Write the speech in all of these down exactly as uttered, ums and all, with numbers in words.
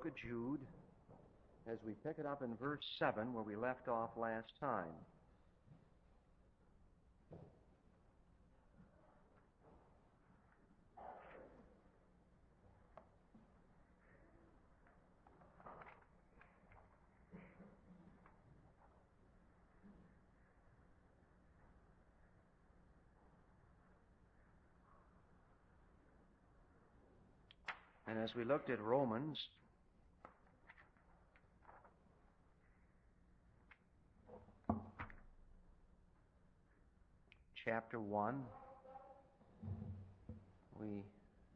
book of Jude as we pick it up in verse seven where we left off last time. And as we looked at Romans, chapter one, we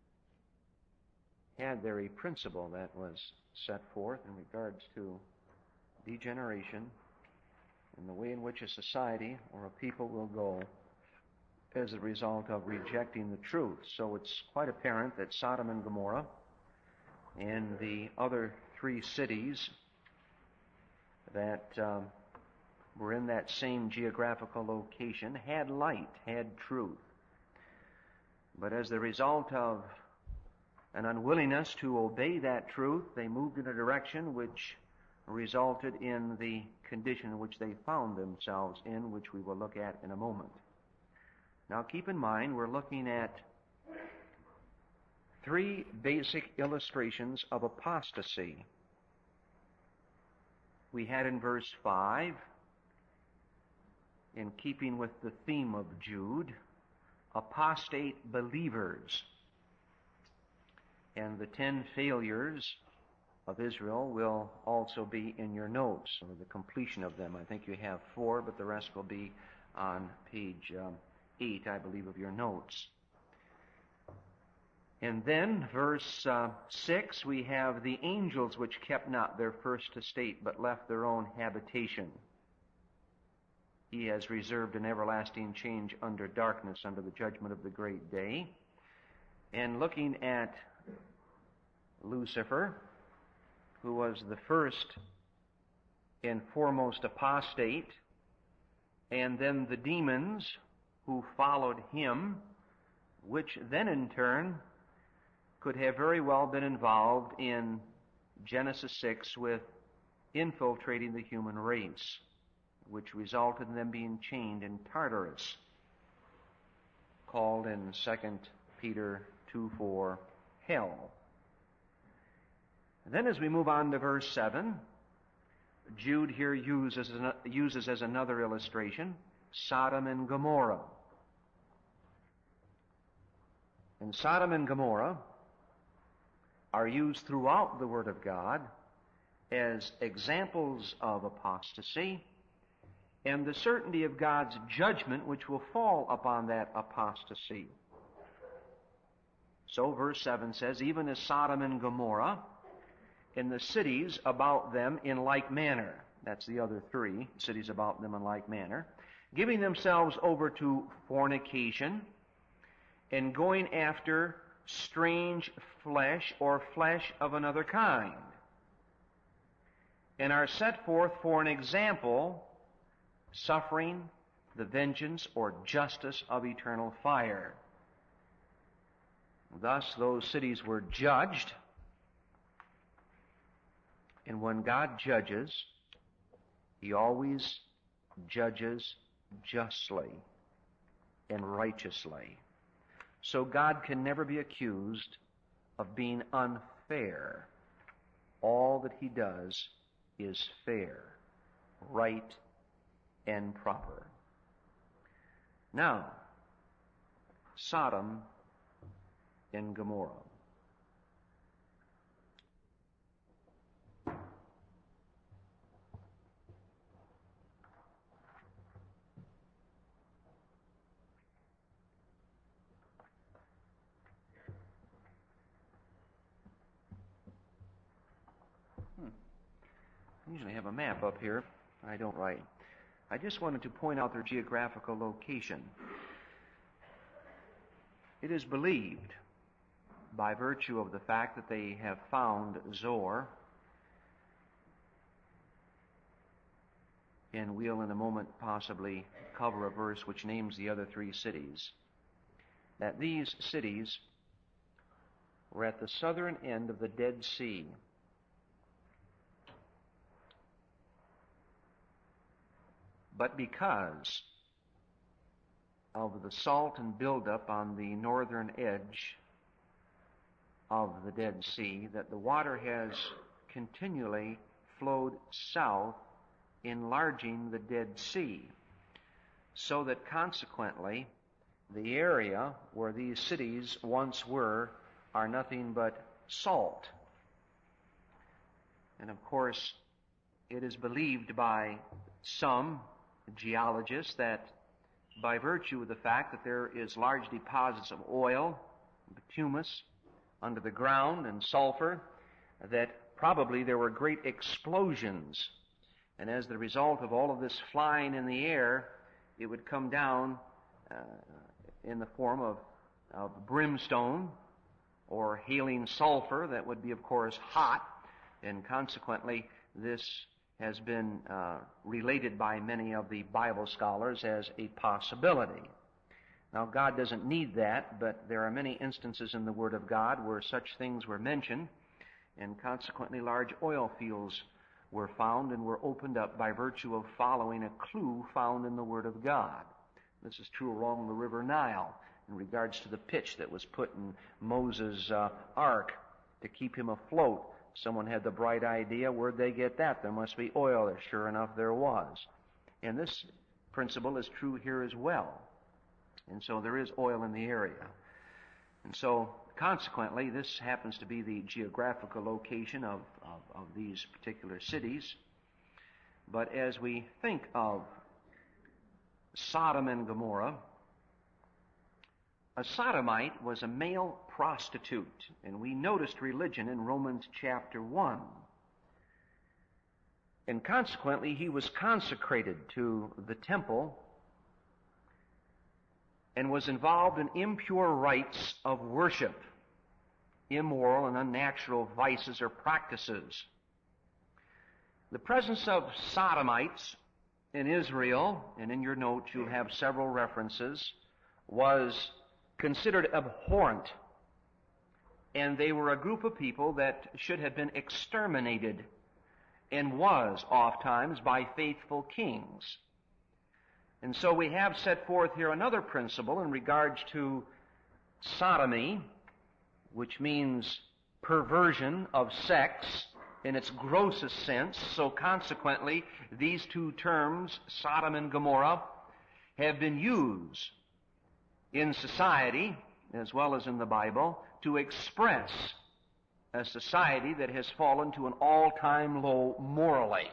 had there a principle that was set forth in regards to degeneration and the way in which a society or a people will go as a result of rejecting the truth. So it's quite apparent that Sodom and Gomorrah and the other three cities that um, were in that same geographical location had light, had truth. But as the result of an unwillingness to obey that truth, they moved in a direction which resulted in the condition in which they found themselves in, which we will look at in a moment. Now keep in mind, we're looking at three basic illustrations of apostasy. We had in verse five, in keeping with the theme of Jude, apostate believers. And the ten failures of Israel will also be in your notes, or the completion of them. I think you have four, but the rest will be on page um, eight, I believe, of your notes. And then, verse uh, six, we have the angels which kept not their first estate, but left their own habitation. He has reserved an everlasting change under darkness, under the judgment of the great day. And looking at Lucifer, who was the first and foremost apostate, and then the demons who followed him, which then in turn could have very well been involved in Genesis six with infiltrating the human race, which resulted in them being chained in Tartarus, called in Second Peter two four, hell. And then as we move on to verse seven, Jude here uses, uses as another illustration Sodom and Gomorrah. And Sodom and Gomorrah are used throughout the Word of God as examples of apostasy and the certainty of God's judgment which will fall upon that apostasy. So verse seven says, even as Sodom and Gomorrah, in the cities about them in like manner. That's the other three, cities about them in like manner. Giving themselves over to fornication and going after strange flesh or flesh of another kind, and are set forth for an example, suffering the vengeance or justice of eternal fire. Thus those cities were judged, and when God judges, He always judges justly and righteously. So God can never be accused of being unfair. All that He does is fair, right, and proper. Now, Sodom and Gomorrah. I usually have a map up here. I don't write. I just wanted to point out their geographical location. It is believed, by virtue of the fact that they have found Zoar, and we'll in a moment possibly cover a verse which names the other three cities, that these cities were at the southern end of the Dead Sea. but because of the salt and buildup on the northern edge of the Dead Sea, that the water has continually flowed south, enlarging the Dead Sea, so that consequently the area where these cities once were are nothing but salt. And of course, it is believed by some geologists that by virtue of the fact that there is large deposits of oil, bituminous, under the ground and sulfur, that probably there were great explosions. And as the result of all of this flying in the air, it would come down uh, in the form of, of brimstone or hailing sulfur that would be, of course, hot. And consequently, this has been uh, related by many of the Bible scholars as a possibility. Now, God doesn't need that, but there are many instances in the Word of God where such things were mentioned, and consequently large oil fields were found and were opened up by virtue of following a clue found in the Word of God. This is true along the River Nile in regards to the pitch that was put in Moses' uh, ark to keep him afloat. Someone had the bright idea, where'd they get that? There must be oil there. Sure enough, there was. And this principle is true here as well. And so there is oil in the area. And so, consequently, this happens to be the geographical location of, of, of these particular cities. But as we think of Sodom and Gomorrah, a sodomite was a male prostitute, and we noticed religion in Romans chapter one. And consequently, he was consecrated to the temple and was involved in impure rites of worship, immoral and unnatural vices or practices. The presence of sodomites in Israel, and in your notes you'll have several references, was considered abhorrent, and they were a group of people that should have been exterminated, and was oftentimes by faithful kings. And so we have set forth here another principle in regards to sodomy, which means perversion of sex in its grossest sense. So consequently, these two terms, Sodom and Gomorrah, have been used in society, as well as in the Bible, to express a society that has fallen to an all-time low morally.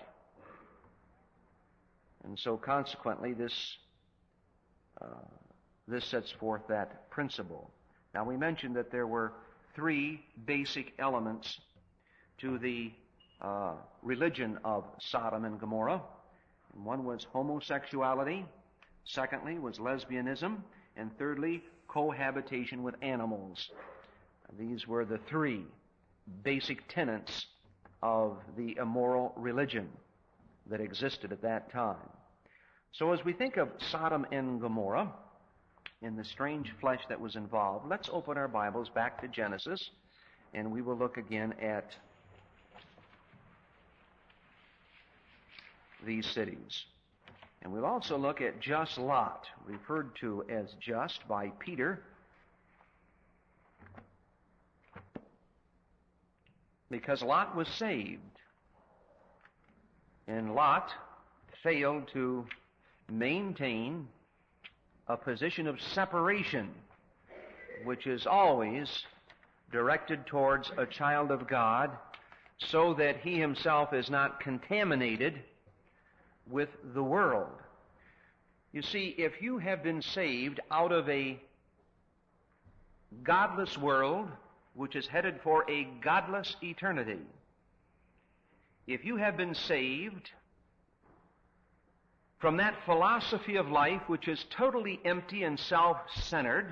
And so consequently, this uh, this sets forth that principle. Now, we mentioned that there were three basic elements to the uh, religion of Sodom and Gomorrah. One was homosexuality, secondly was lesbianism, and thirdly, cohabitation with animals. These were the three basic tenets of the immoral religion that existed at that time. So as we think of Sodom and Gomorrah and the strange flesh that was involved, let's open our Bibles back to Genesis, and we will look again at these cities. And we'll also look at just Lot, referred to as just by Peter, because Lot was saved. And Lot failed to maintain a position of separation, which is always directed towards a child of God, so that he himself is not contaminated with the world. You see, if you have been saved out of a godless world, which is headed for a godless eternity, if you have been saved from that philosophy of life which is totally empty and self-centered,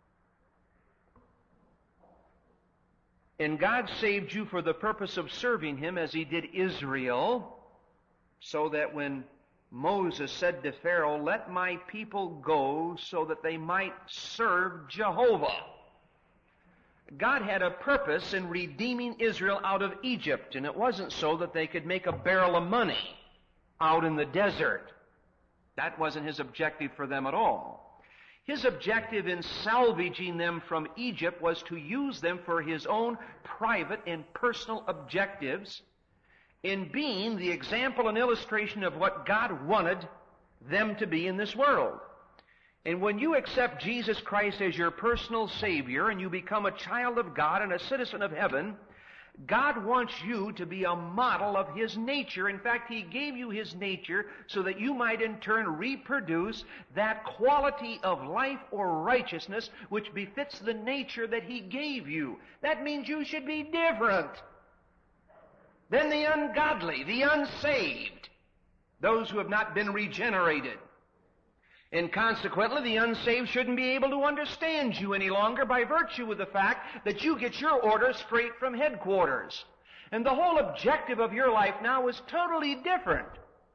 and God saved you for the purpose of serving Him as He did Israel, so that when Moses said to Pharaoh, "Let my people go so that they might serve Jehovah," God had a purpose in redeeming Israel out of Egypt, and it wasn't so that they could make a barrel of money out in the desert. That wasn't his objective for them at all. His objective in salvaging them from Egypt was to use them for his own private and personal objectives in being the example and illustration of what God wanted them to be in this world. And when you accept Jesus Christ as your personal Savior and you become a child of God and a citizen of heaven, God wants you to be a model of His nature. In fact, He gave you His nature so that you might in turn reproduce that quality of life or righteousness which befits the nature that He gave you. That means you should be different than the ungodly, the unsaved, those who have not been regenerated. And consequently, the unsaved shouldn't be able to understand you any longer by virtue of the fact that you get your orders straight from headquarters. And the whole objective of your life now is totally different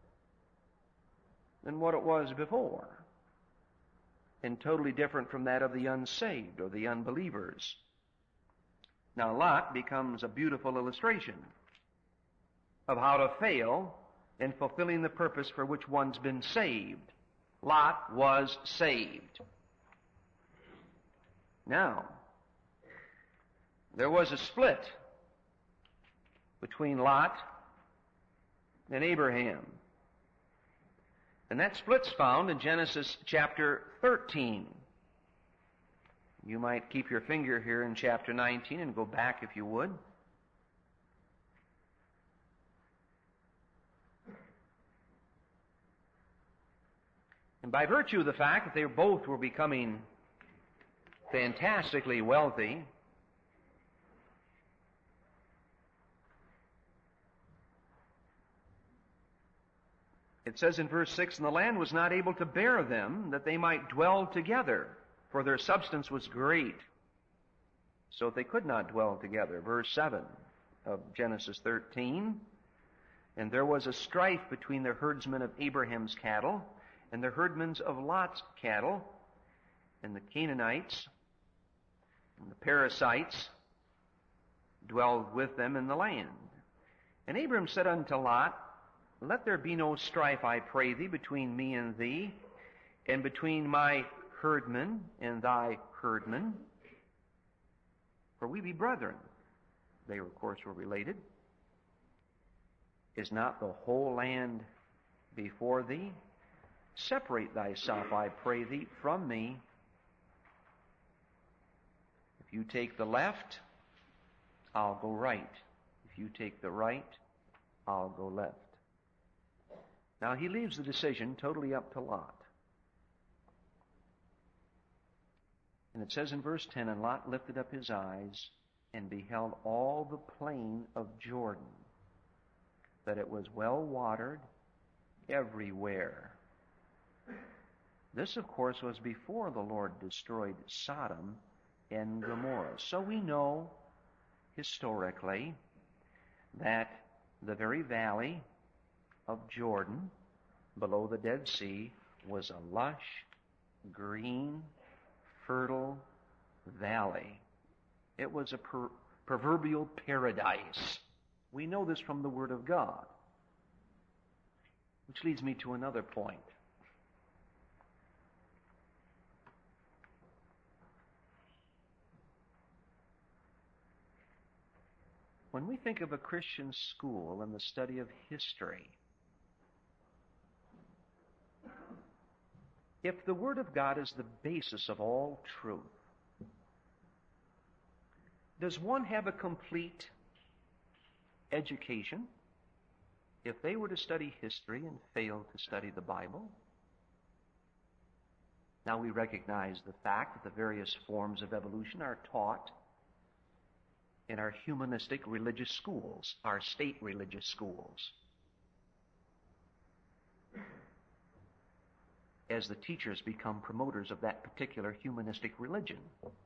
than what it was before, and totally different from that of the unsaved or the unbelievers. Now, Lot becomes a beautiful illustration of how to fail in fulfilling the purpose for which one's been saved. Lot was saved. Now, there was a split between Lot and Abraham. And that split's found in Genesis chapter thirteen. You might keep your finger here in chapter nineteen and go back if you would. And by virtue of the fact that they both were becoming fantastically wealthy, it says in verse six, "And the land was not able to bear them, that they might dwell together, for their substance was great, so that they could not dwell together." Verse seven of Genesis thirteen, "And there was a strife between the herdsmen of Abraham's cattle and the herdmen of Lot's cattle, and the Canaanites and the Perizzites dwelled with them in the land. And Abram said unto Lot, Let there be no strife, I pray thee, between me and thee, and between my herdmen and thy herdmen, for we be brethren." They, of course, were related. "Is not the whole land before thee? Separate thyself, I pray thee, from me. If you take the left, I'll go right. If you take the right, I'll go left." Now he leaves the decision totally up to Lot. And it says in verse ten, "And Lot lifted up his eyes and beheld all the plain of Jordan, that it was well watered everywhere." This, of course, was before the Lord destroyed Sodom and Gomorrah. So we know historically that the very valley of Jordan below the Dead Sea was a lush, green, fertile valley. It was a per- proverbial paradise. We know this from the Word of God. Which leads me to another point. When we think of a Christian school and the study of history, if the Word of God is the basis of all truth, does one have a complete education if they were to study history and fail to study the Bible? Now we recognize the fact that the various forms of evolution are taught in our humanistic religious schools, our state religious schools, as the teachers become promoters of that particular humanistic religion.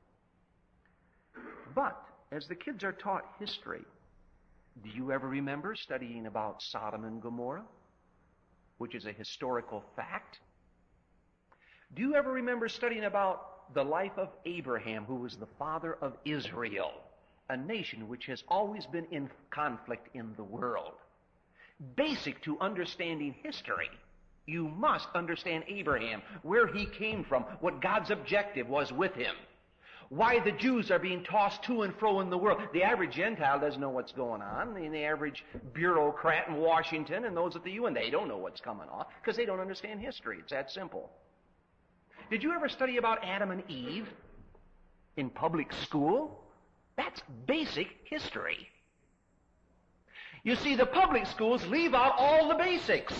But as the kids are taught history, do you ever remember studying about Sodom and Gomorrah, which is a historical fact? Do you ever remember studying about the life of Abraham, who was the father of Israel, a nation which has always been in conflict in the world? Basic to understanding history You must understand Abraham, where he came from, what God's objective was with him, why the Jews are being tossed to and fro in the world. The average Gentile doesn't know what's going on. The, the average bureaucrat in Washington and those at the U N, they don't know what's coming on because they don't understand history. It's that simple. Did you ever study about Adam and Eve in public school? That's basic history. You see, the public schools leave out all the basics.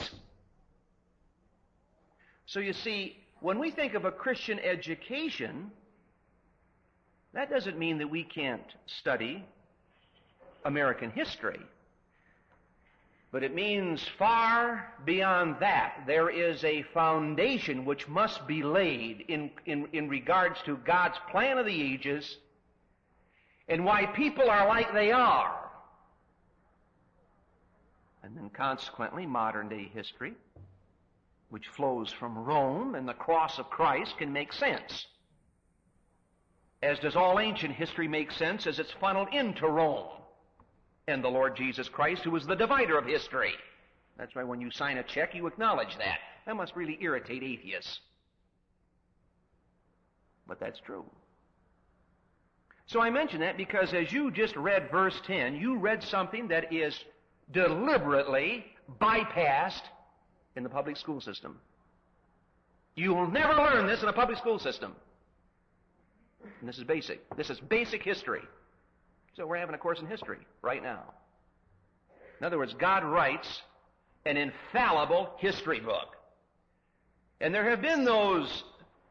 So you see, when we think of a Christian education, that doesn't mean that we can't study American history. But it means far beyond that. There is a foundation which must be laid in, in, in regards to God's plan of the ages and why people are like they are. And then consequently, modern-day history, which flows from Rome and the cross of Christ, can make sense. As does all ancient history make sense as it's funneled into Rome and the Lord Jesus Christ, who is the divider of history. That's why when you sign a check, you acknowledge that. That must really irritate atheists. But that's true. So I mention that because as you just read verse ten, you read something that is deliberately bypassed in the public school system. You will never learn this in a public school system. And this is basic. This is basic history. So we're having a course in history right now. In other words, God writes an infallible history book. And there have been those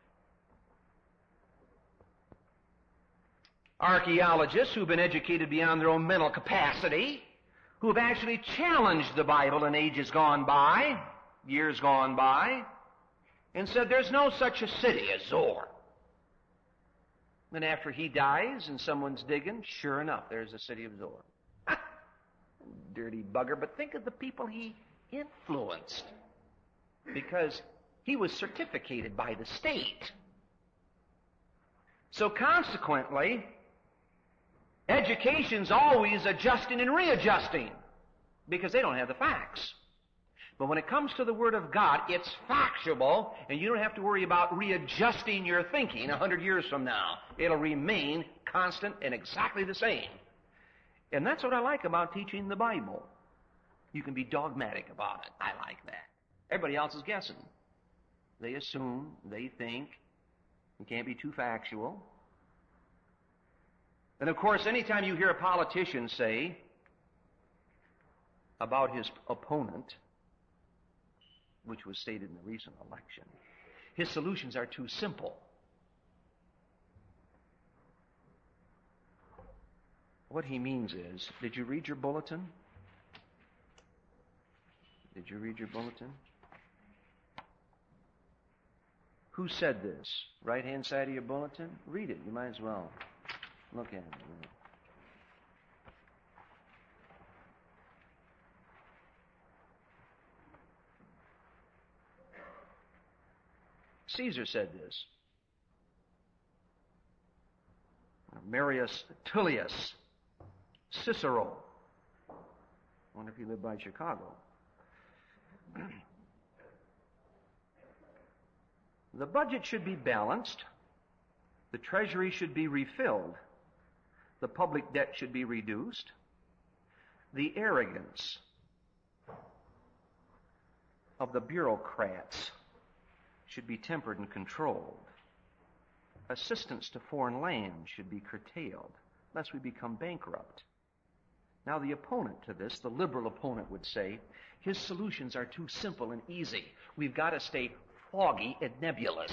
archaeologists who've been educated beyond their own mental capacity, who have actually challenged the Bible in ages gone by, years gone by, and said there's no such a city as Zoar. Then after he dies and someone's digging, sure enough, there's the city of Zoar. Dirty bugger, but think of the people he influenced, because he was certificated by the state. So consequently, education's always adjusting and readjusting because they don't have the facts. But when it comes to the Word of God, it's factual, and you don't have to worry about readjusting your thinking a hundred years from now. It'll remain constant and exactly the same. And that's what I like about teaching the Bible. You can be dogmatic about it. I like that. Everybody else is guessing. They assume, they think. You can't be too factual. And of course, anytime you hear a politician say about his opponent, which was stated in the recent election, his solutions are too simple. What he means is, did you read your bulletin? Did you read your bulletin? Who said this? Right-hand side of your bulletin? Read it. You might as well look at it. Caesar said this. Marius Tullius, Cicero. I wonder if he lived by Chicago. The budget should be balanced. The treasury should be refilled. The public debt should be reduced. The arrogance of the bureaucrats should be tempered and controlled. Assistance to foreign lands should be curtailed, lest we become bankrupt. Now, the opponent to this, the liberal opponent, would say, his solutions are too simple and easy. We've got to stay foggy and nebulous.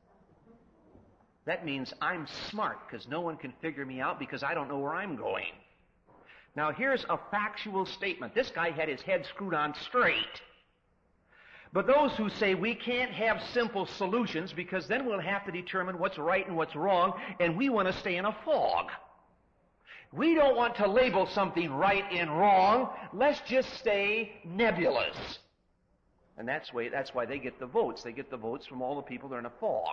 That means I'm smart because no one can figure me out because I don't know where I'm going. Now, here's a factual statement. This guy had his head screwed on straight. But those who say we can't have simple solutions because then we'll have to determine what's right and what's wrong, and we want to stay in a fog. We don't want to label something right and wrong. Let's just stay nebulous. And that's why, that's why they get the votes. They get the votes from all the people that are in a fog.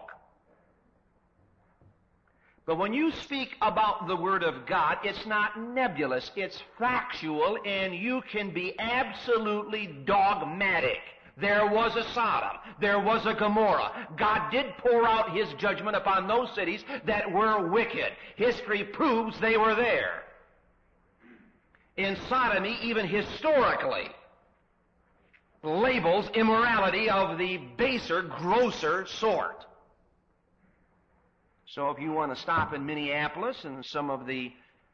But when you speak about the Word of God, it's not nebulous. It's factual, and you can be absolutely dogmatic. There was a Sodom. There was a Gomorrah. God did pour out His judgment upon those cities that were wicked. History proves they were there. In sodomy, even historically, labels immorality of the baser, grosser sort. So if you want to stop in Minneapolis and some of the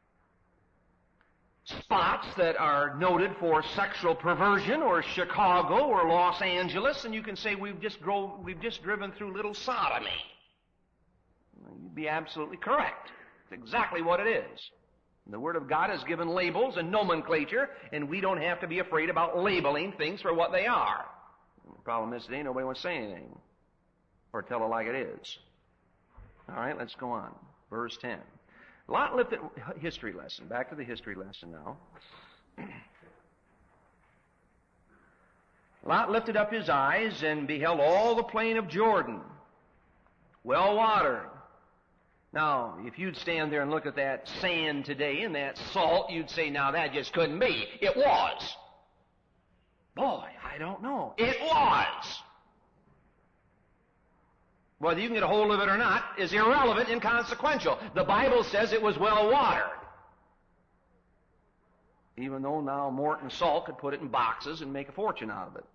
spots that are noted for sexual perversion, or Chicago or Los Angeles, and you can say we've just drove, we've just driven through little sodomy. You'd be absolutely correct. It's exactly what it is. The Word of God has given labels and nomenclature, and we don't have to be afraid about labeling things for what they are. The problem is today nobody wants to say anything or tell it like it is. All right, let's go on. Verse ten. Lot lifted, history lesson, back to the history lesson now. Lot lifted up his eyes and beheld all the plain of Jordan, well watered. Now, if you'd stand there and look at that sand today and that salt, you'd say, now that just couldn't be. It was. Boy, I don't know. It was. Whether you can get a hold of it or not is irrelevant, inconsequential. The Bible says it was well watered. Even though now Morton Salt could put it in boxes and make a fortune out of it.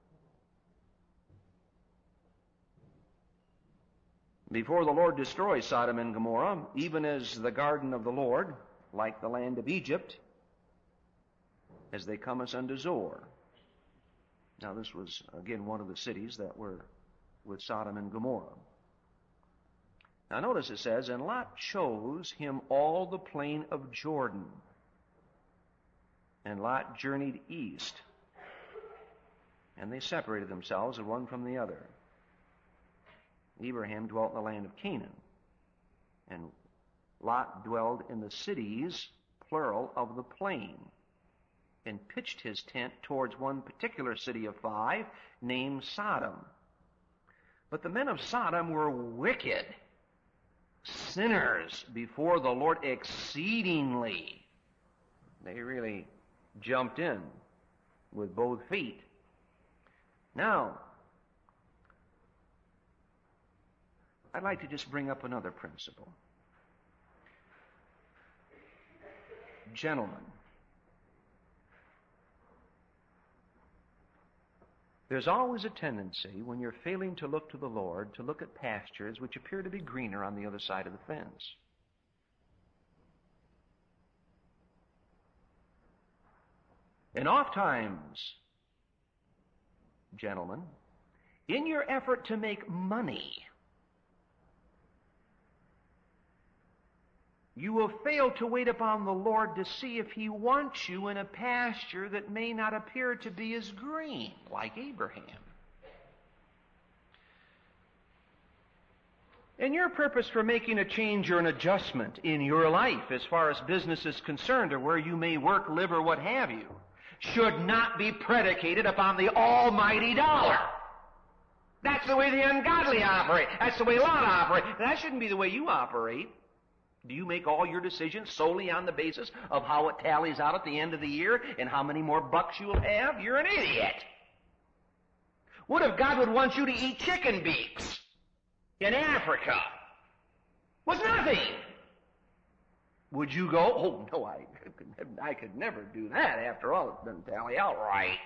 Before the Lord destroys Sodom and Gomorrah, even as the garden of the Lord, like the land of Egypt, as they come us unto Zoar. Now this was, again, one of the cities that were with Sodom and Gomorrah. Now notice it says, and Lot chose him all the plain of Jordan. And Lot journeyed east. And they separated themselves, the one from the other. Abraham dwelt in the land of Canaan. And Lot dwelled in the cities, plural, of the plain. And pitched his tent towards one particular city of five, named Sodom. But the men of Sodom were wicked, sinners before the Lord exceedingly. They really jumped in with both feet. Now, I'd like to just bring up another principle. Gentlemen, there's always a tendency, when you're failing to look to the Lord, to look at pastures which appear to be greener on the other side of the fence. And oftentimes, gentlemen, in your effort to make money, you will fail to wait upon the Lord to see if He wants you in a pasture that may not appear to be as green, like Abraham. And your purpose for making a change or an adjustment in your life, as far as business is concerned, or where you may work, live, or what have you, should not be predicated upon the almighty dollar. That's the way the ungodly operate. That's the way Lot operates. That shouldn't be the way you operate. Do you make all your decisions solely on the basis of how it tallies out at the end of the year and how many more bucks you will have? You're an idiot. What if God would want you to eat chicken beaks in Africa? Was nothing. Would you go, oh, no, I could, I could never do that. After all, it doesn't tally out right.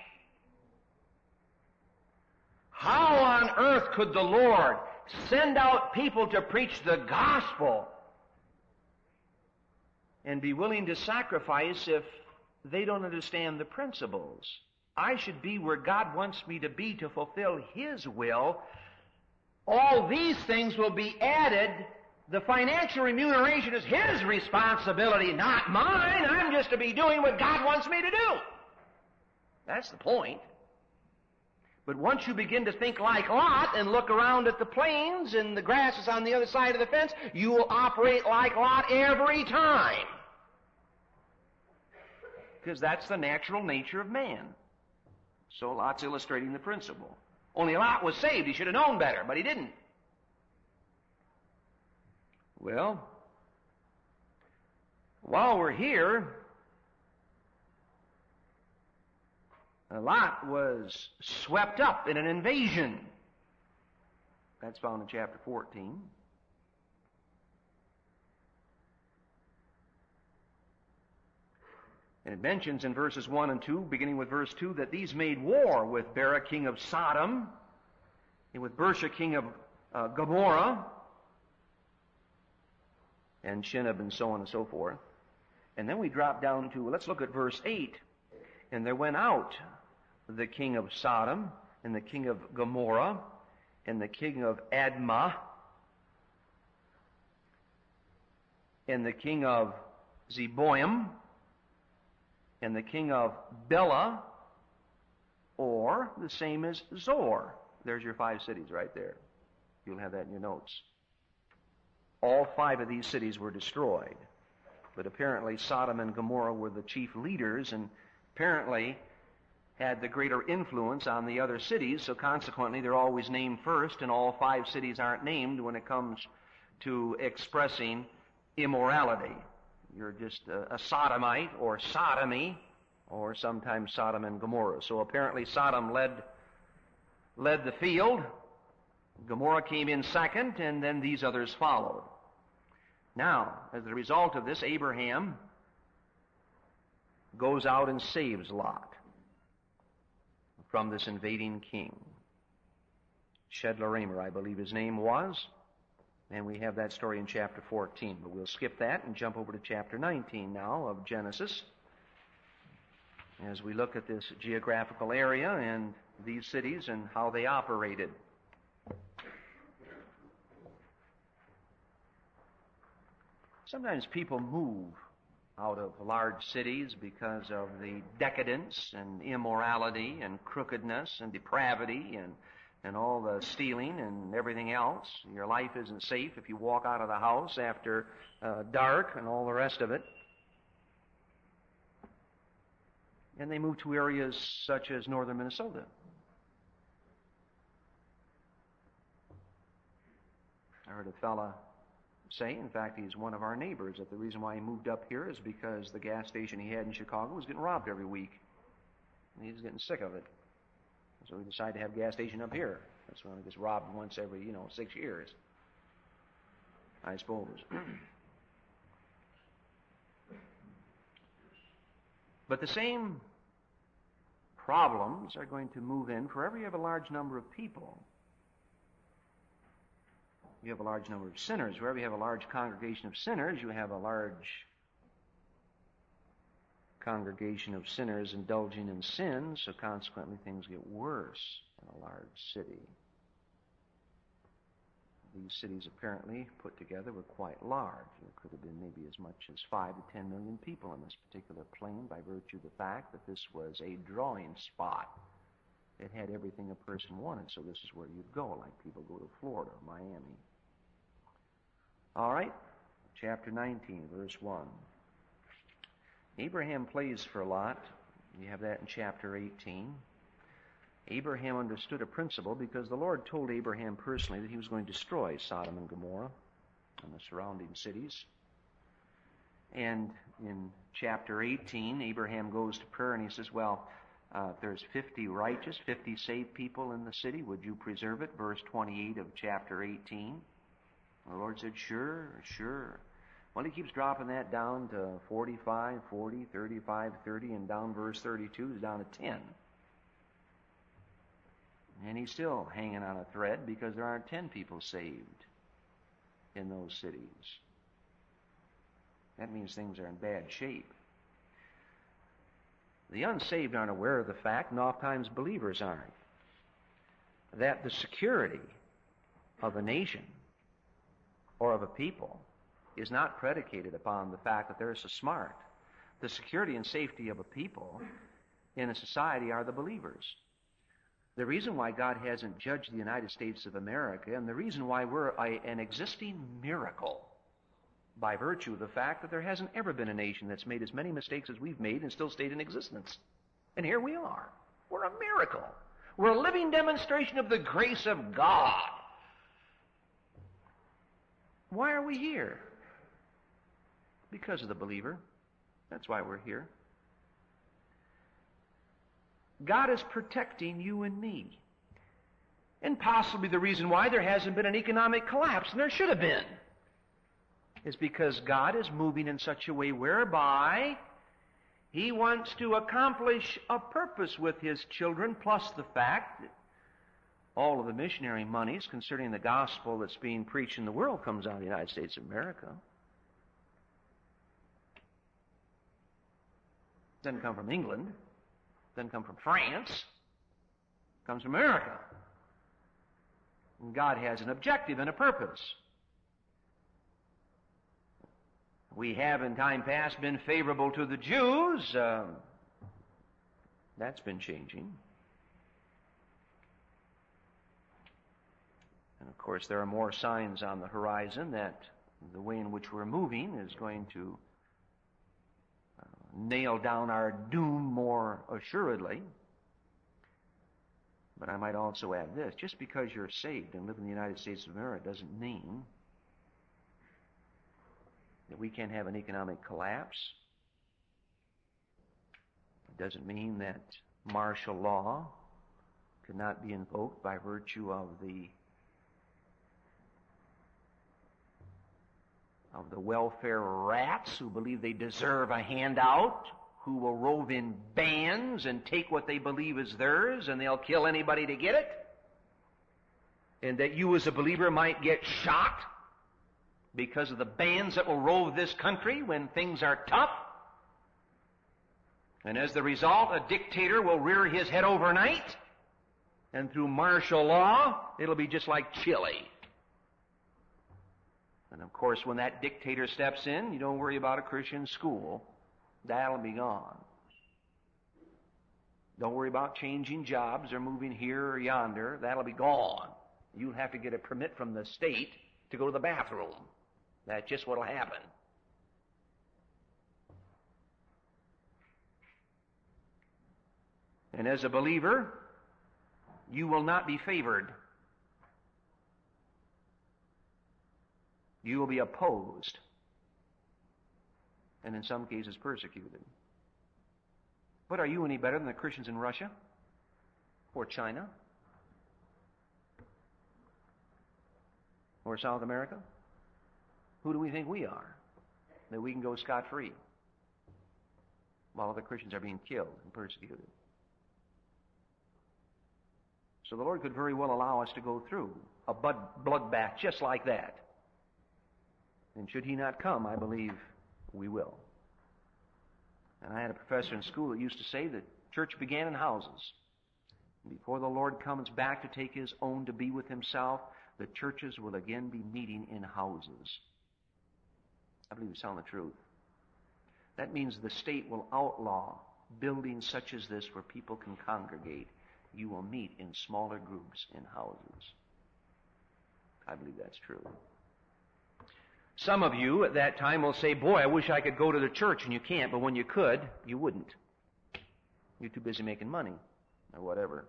How on earth could the Lord send out people to preach the gospel and be willing to sacrifice if they don't understand the principles? I should be where God wants me to be to fulfill His will. All these things will be added. The financial remuneration is His responsibility, not mine. I'm just to be doing what God wants me to do. That's the point. But once you begin to think like Lot and look around at the plains and the grass is on the other side of the fence, you will operate like Lot every time. Because that's the natural nature of man. So Lot's illustrating the principle. Only Lot was saved. He should have known better, but he didn't. Well, while we're here, Lot was swept up in an invasion. That's found in chapter fourteen. And it mentions in verses one and two, beginning with verse two, that these made war with Bera, king of Sodom, and with Bersha, king of uh, Gomorrah, and Shinab, and so on and so forth. And then we drop down to, let's look at verse eight. And there went out the king of Sodom, and the king of Gomorrah, and the king of Admah, and the king of Zeboim, and the king of Bela, or the same as Zor. There's your five cities right there. You'll have that in your notes. All five of these cities were destroyed. But apparently Sodom and Gomorrah were the chief leaders and apparently had the greater influence on the other cities, so consequently they're always named first, and all five cities aren't named when it comes to expressing immorality. You're just a, a sodomite or sodomy, or sometimes Sodom and Gomorrah. So apparently Sodom led led the field, Gomorrah came in second, and then these others followed. Now, as a result of this, Abraham goes out and saves Lot from this invading king. Chedorlaomer, I believe his name was. And we have that story in chapter fourteen. But we'll skip that and jump over to chapter nineteen now of Genesis, as we look at this geographical area and these cities and how they operated. Sometimes people move out of large cities because of the decadence and immorality and crookedness and depravity and, and all the stealing and everything else. Your life isn't safe if you walk out of the house after uh, dark and all the rest of it. And they move to areas such as northern Minnesota. I heard a fella say, in fact, he's one of our neighbors, that the reason why he moved up here is because the gas station he had in Chicago was getting robbed every week. And he was getting sick of it. So he decided to have a gas station up here. That's when it gets robbed once every, you know, six years, I suppose. But the same problems are going to move in for wherever you have a large number of people. You have a large number of sinners. Wherever you have a large congregation of sinners, you have a large congregation of sinners indulging in sin, so consequently things get worse in a large city. These cities apparently put together were quite large. There could have been maybe as much as five to ten million people in this particular plain by virtue of the fact that this was a drawing spot. It had everything a person wanted, so this is where you'd go, like people go to Florida or Miami. All right, chapter nineteen, verse one. Abraham plays for Lot. You have that in chapter eighteen. Abraham understood a principle because the Lord told Abraham personally that he was going to destroy Sodom and Gomorrah and the surrounding cities. And in chapter eighteen, Abraham goes to prayer and he says, well, uh, if there's fifty righteous, fifty saved people in the city, would you preserve it? Verse twenty-eight of chapter eighteen. The Lord said, sure, sure. Well, he keeps dropping that down to forty-five, forty, thirty-five, thirty, and down verse thirty-two is down to ten. And he's still hanging on a thread because there aren't ten people saved in those cities. That means things are in bad shape. The unsaved aren't aware of the fact, and oftentimes believers aren't, that the security of a nation or of a people is not predicated upon the fact that they're so smart. The security and safety of a people in a society are the believers. The reason why God hasn't judged the United States of America, and the reason why we're a, an existing miracle, by virtue of the fact that there hasn't ever been a nation that's made as many mistakes as we've made and still stayed in existence. And here we are. We're a miracle. We're a living demonstration of the grace of God. Why are we here? Because of the believer. That's why we're here. God is protecting you and me. And possibly the reason why there hasn't been an economic collapse, and there should have been, is because God is moving in such a way whereby He wants to accomplish a purpose with His children, plus the fact that all of the missionary monies concerning the gospel that's being preached in the world comes out of the United States of America. It doesn't come from England. It doesn't come from France. It comes from America. And God has an objective and a purpose. We have in time past been favorable to the Jews. Uh, that's been changing. And of course, there are more signs on the horizon that the way in which we're moving is going to uh, nail down our doom more assuredly. But I might also add this: just because you're saved and live in the United States of America doesn't mean that we can't have an economic collapse. It doesn't mean that martial law cannot be invoked by virtue of the of the welfare rats who believe they deserve a handout, who will rove in bands and take what they believe is theirs, and they'll kill anybody to get it. And that you as a believer might get shot because of the bands that will rove this country when things are tough. And as the result, a dictator will rear his head overnight, and through martial law, it'll be just like Chile. And of course, when that dictator steps in, you don't worry about a Christian school. That'll be gone. Don't worry about changing jobs or moving here or yonder. That'll be gone. You'll have to get a permit from the state to go to the bathroom. That's just what'll happen. And as a believer, you will not be favored. You will be opposed, and in some cases persecuted. But are you any better than the Christians in Russia or China or South America? Who do we think we are, that we can go scot-free while other Christians are being killed and persecuted? So the Lord could very well allow us to go through a bloodbath just like that. And should He not come, I believe we will. And I had a professor in school that used to say that church began in houses. Before the Lord comes back to take His own to be with Himself, the churches will again be meeting in houses. I believe He's telling the truth. That means the state will outlaw buildings such as this where people can congregate. You will meet in smaller groups in houses. I believe that's true. Some of you at that time will say, boy, I wish I could go to the church, and you can't, but when you could, you wouldn't. You're too busy making money, or whatever.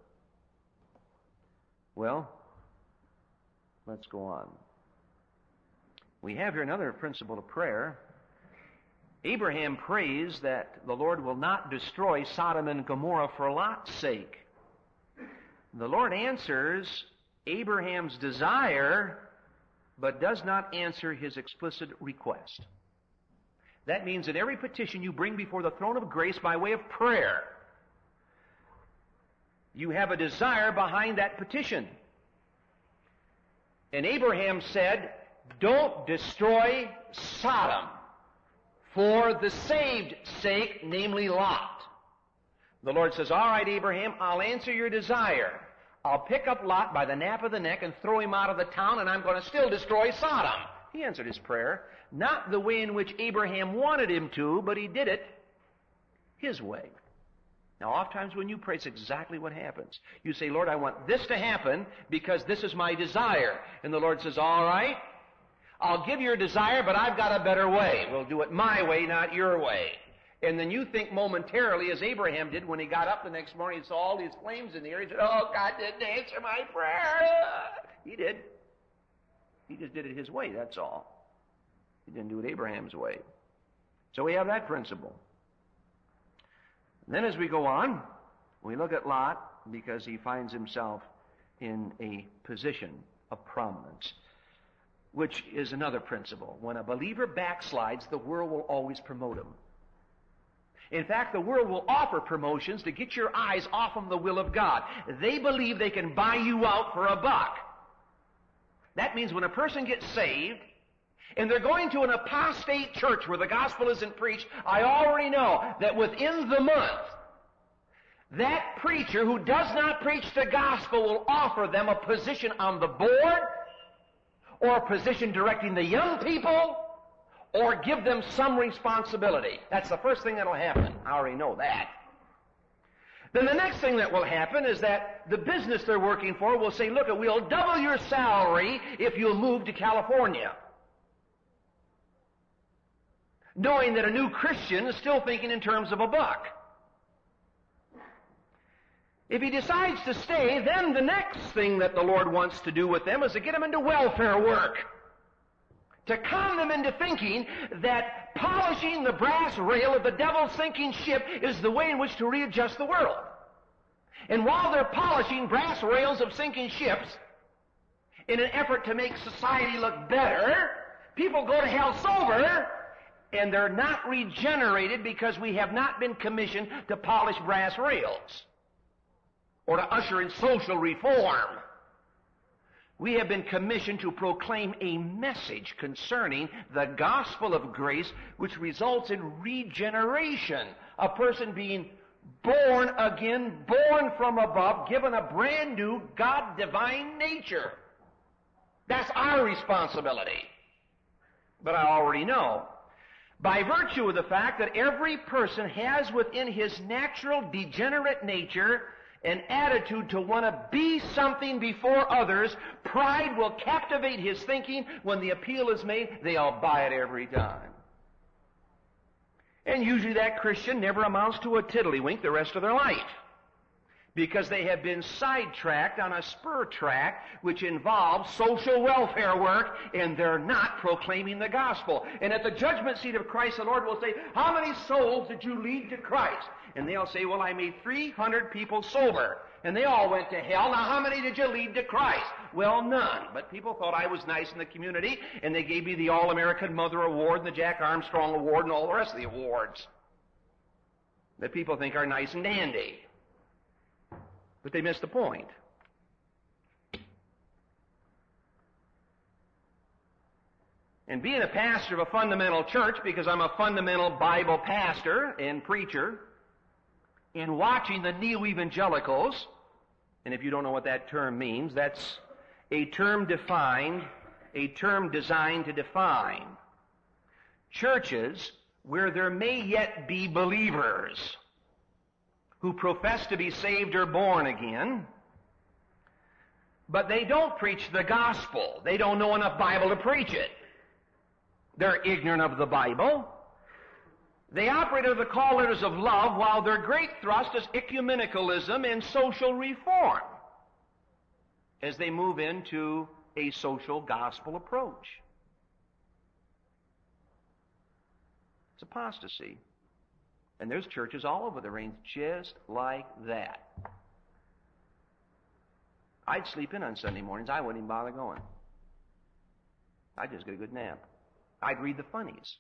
Well, let's go on. We have here another principle of prayer. Abraham prays that the Lord will not destroy Sodom and Gomorrah for Lot's sake. The Lord answers Abraham's desire, but does not answer his explicit request. That means that every petition you bring before the throne of grace by way of prayer, you have a desire behind that petition. And Abraham said, don't destroy Sodom for the saved sake, namely Lot. The Lord says, all right, Abraham, I'll answer your desire. I'll pick up Lot by the nape of the neck and throw him out of the town, and I'm going to still destroy Sodom. He answered his prayer, not the way in which Abraham wanted him to, but he did it his way. Now, oftentimes when you pray, it's exactly what happens. You say, Lord, I want this to happen because this is my desire. And the Lord says, all right, I'll give your desire, but I've got a better way. We'll do it my way, not your way. And then you think momentarily, as Abraham did when he got up the next morning and saw all these flames in the air, he said, oh, God didn't answer my prayer. He did. He just did it his way, that's all. He didn't do it Abraham's way. So we have that principle. And then as we go on, We look at Lot because he finds himself in a position of prominence, which is another principle. When a believer backslides, the world will always promote him. In fact, the world will offer promotions to get your eyes off of the will of God. They believe they can buy you out for a buck. That means when a person gets saved, and they're going to an apostate church where the gospel isn't preached, I already know that within the month, that preacher who does not preach the gospel will offer them a position on the board, or a position directing the young people, or give them some responsibility. That's the first thing that will happen. I already know that. Then the next thing that will happen is that the business they're working for will say, look, we'll double your salary if you'll move to California. Knowing that a new Christian is still thinking in terms of a buck. If he decides to stay, then the next thing that the Lord wants to do with them is to get them into welfare work. To con them into thinking that polishing the brass rail of the devil's sinking ship is the way in which to readjust the world. And while they're polishing brass rails of sinking ships in an effort to make society look better, people go to hell sober, and they're not regenerated because we have not been commissioned to polish brass rails or to usher in social reform. We have been commissioned to proclaim a message concerning the gospel of grace, which results in regeneration. A person being born again, born from above, given a brand new God-divine nature. That's our responsibility. But I already know, by virtue of the fact that every person has within his natural degenerate nature an attitude to want to be something before others, pride will captivate his thinking. When the appeal is made, they'll buy it every time. And usually that Christian never amounts to a tiddlywink the rest of their life, because they have been sidetracked on a spur track which involves social welfare work, and they're not proclaiming the gospel. And at the judgment seat of Christ, the Lord will say, how many souls did you lead to Christ? And they'll say, well, I made three hundred people sober, and they all went to hell. Now, how many did you lead to Christ? Well, none. But people thought I was nice in the community, and they gave me the All-American Mother Award and the Jack Armstrong Award and all the rest of the awards that people think are nice and dandy. But they missed the point. And being a pastor of a fundamental church, because I'm a fundamental Bible pastor and preacher, and watching the neo-evangelicals, and if you don't know what that term means, that's a term defined, a term designed to define churches where there may yet be believers who profess to be saved or born again, but they don't preach the gospel. They don't know enough Bible to preach it. They're ignorant of the Bible. They operate under the call letters of love, while their great thrust is ecumenicalism and social reform as they move into a social gospel approach. It's apostasy. And there's churches all over the range just like that. I'd sleep in on Sunday mornings. I wouldn't even bother going. I'd just get a good nap. I'd read the funnies.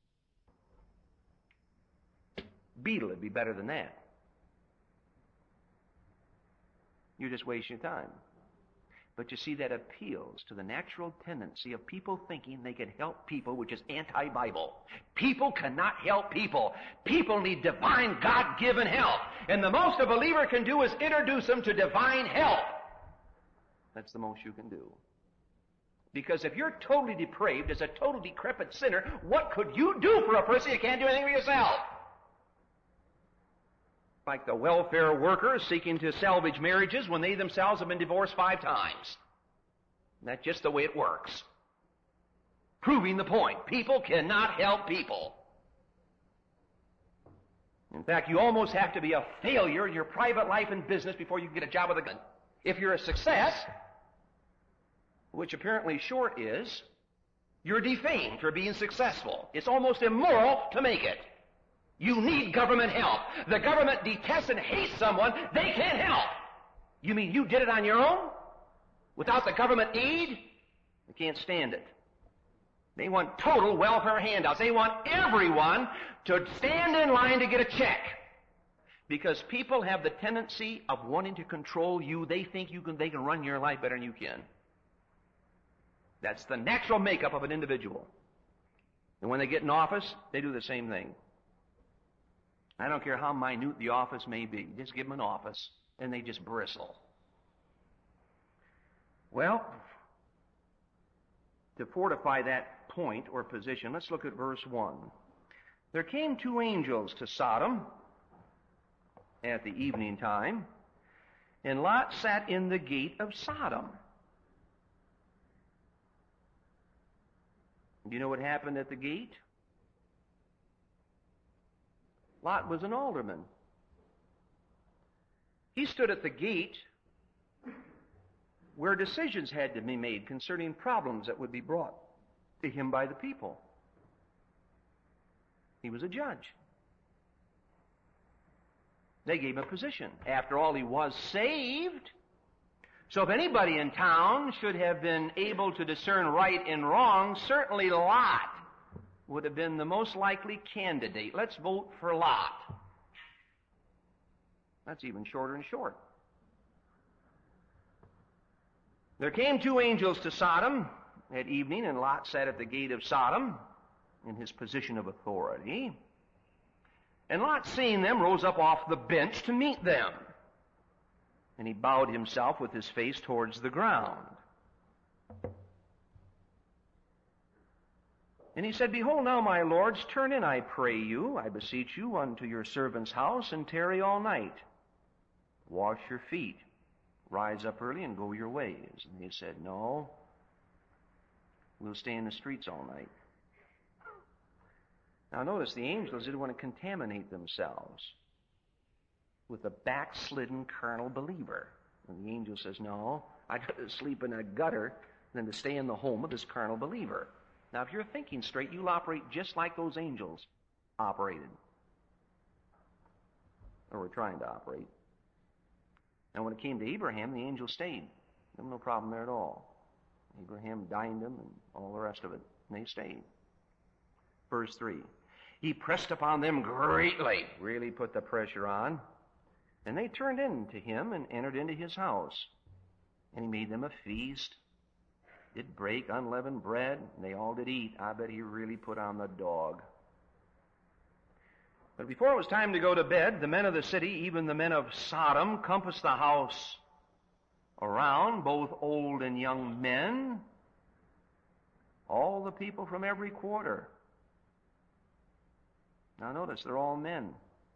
Beetle would be better than that. You're just wasting your time. But you see, that appeals to the natural tendency of people thinking they can help people, which is anti-Bible. People cannot help people. People need divine, God-given help. And the most a believer can do is introduce them to divine help. That's the most you can do. Because if you're totally depraved, as a total decrepit sinner, what could you do for a person you can't do anything for yourself? Like the welfare workers seeking to salvage marriages when they themselves have been divorced five times. And that's just the way it works. Proving the point. People cannot help people. In fact, you almost have to be a failure in your private life and business before you can get a job with a gun. If you're a success, which apparently short is, you're defamed for being successful. It's almost immoral to make it. You need government help. The government detests and hates someone they can't help. You mean you did it on your own? Without the government aid? They can't stand it. They want total welfare handouts. They want everyone to stand in line to get a check. Because people have the tendency of wanting to control you. They think you can, they can run your life better than you can. That's the natural makeup of an individual. And when they get in office, they do the same thing. I don't care how minute the office may be. Just give them an office, and they just bristle. Well, to fortify that point or position, let's look at verse one. There came two angels to Sodom at the evening time, and Lot sat in the gate of Sodom. Do you know what happened at the gate? Lot was an alderman. He stood at the gate where decisions had to be made concerning problems that would be brought to him by the people. He was a judge. They gave him a position. After all, he was saved. So if anybody in town should have been able to discern right and wrong, certainly Lot would have been the most likely candidate. Let's vote for Lot. That's even shorter and short. There came two angels to Sodom at evening, and Lot sat at the gate of Sodom in his position of authority. And Lot, seeing them, rose up off the bench to meet them. And he bowed himself with his face towards the ground. And he said, Behold now, my lords, turn in, I pray you, I beseech you, unto your servant's house, and tarry all night. Wash your feet. Rise up early and go your ways. And they said, No, we'll stay in the streets all night. Now notice, the angels didn't want to contaminate themselves with a backslidden carnal believer. And the angel says, No, I'd rather sleep in a gutter than to stay in the home of this carnal believer. Now, if you're thinking straight, you'll operate just like those angels operated. Or were trying to operate. Now, when it came to Abraham, the angel stayed. There was no problem there at all. Abraham dined them and all the rest of it. And they stayed. Verse three. He pressed upon them greatly. Really put the pressure on. And they turned in to him and entered into his house. And he made them a feast. Did break unleavened bread. And they all did eat. I bet he really put on the dog. But before it was time to go to bed, the men of the city, even the men of Sodom, compassed the house around, both old and young men, all the people from every quarter. Now notice, they're all men.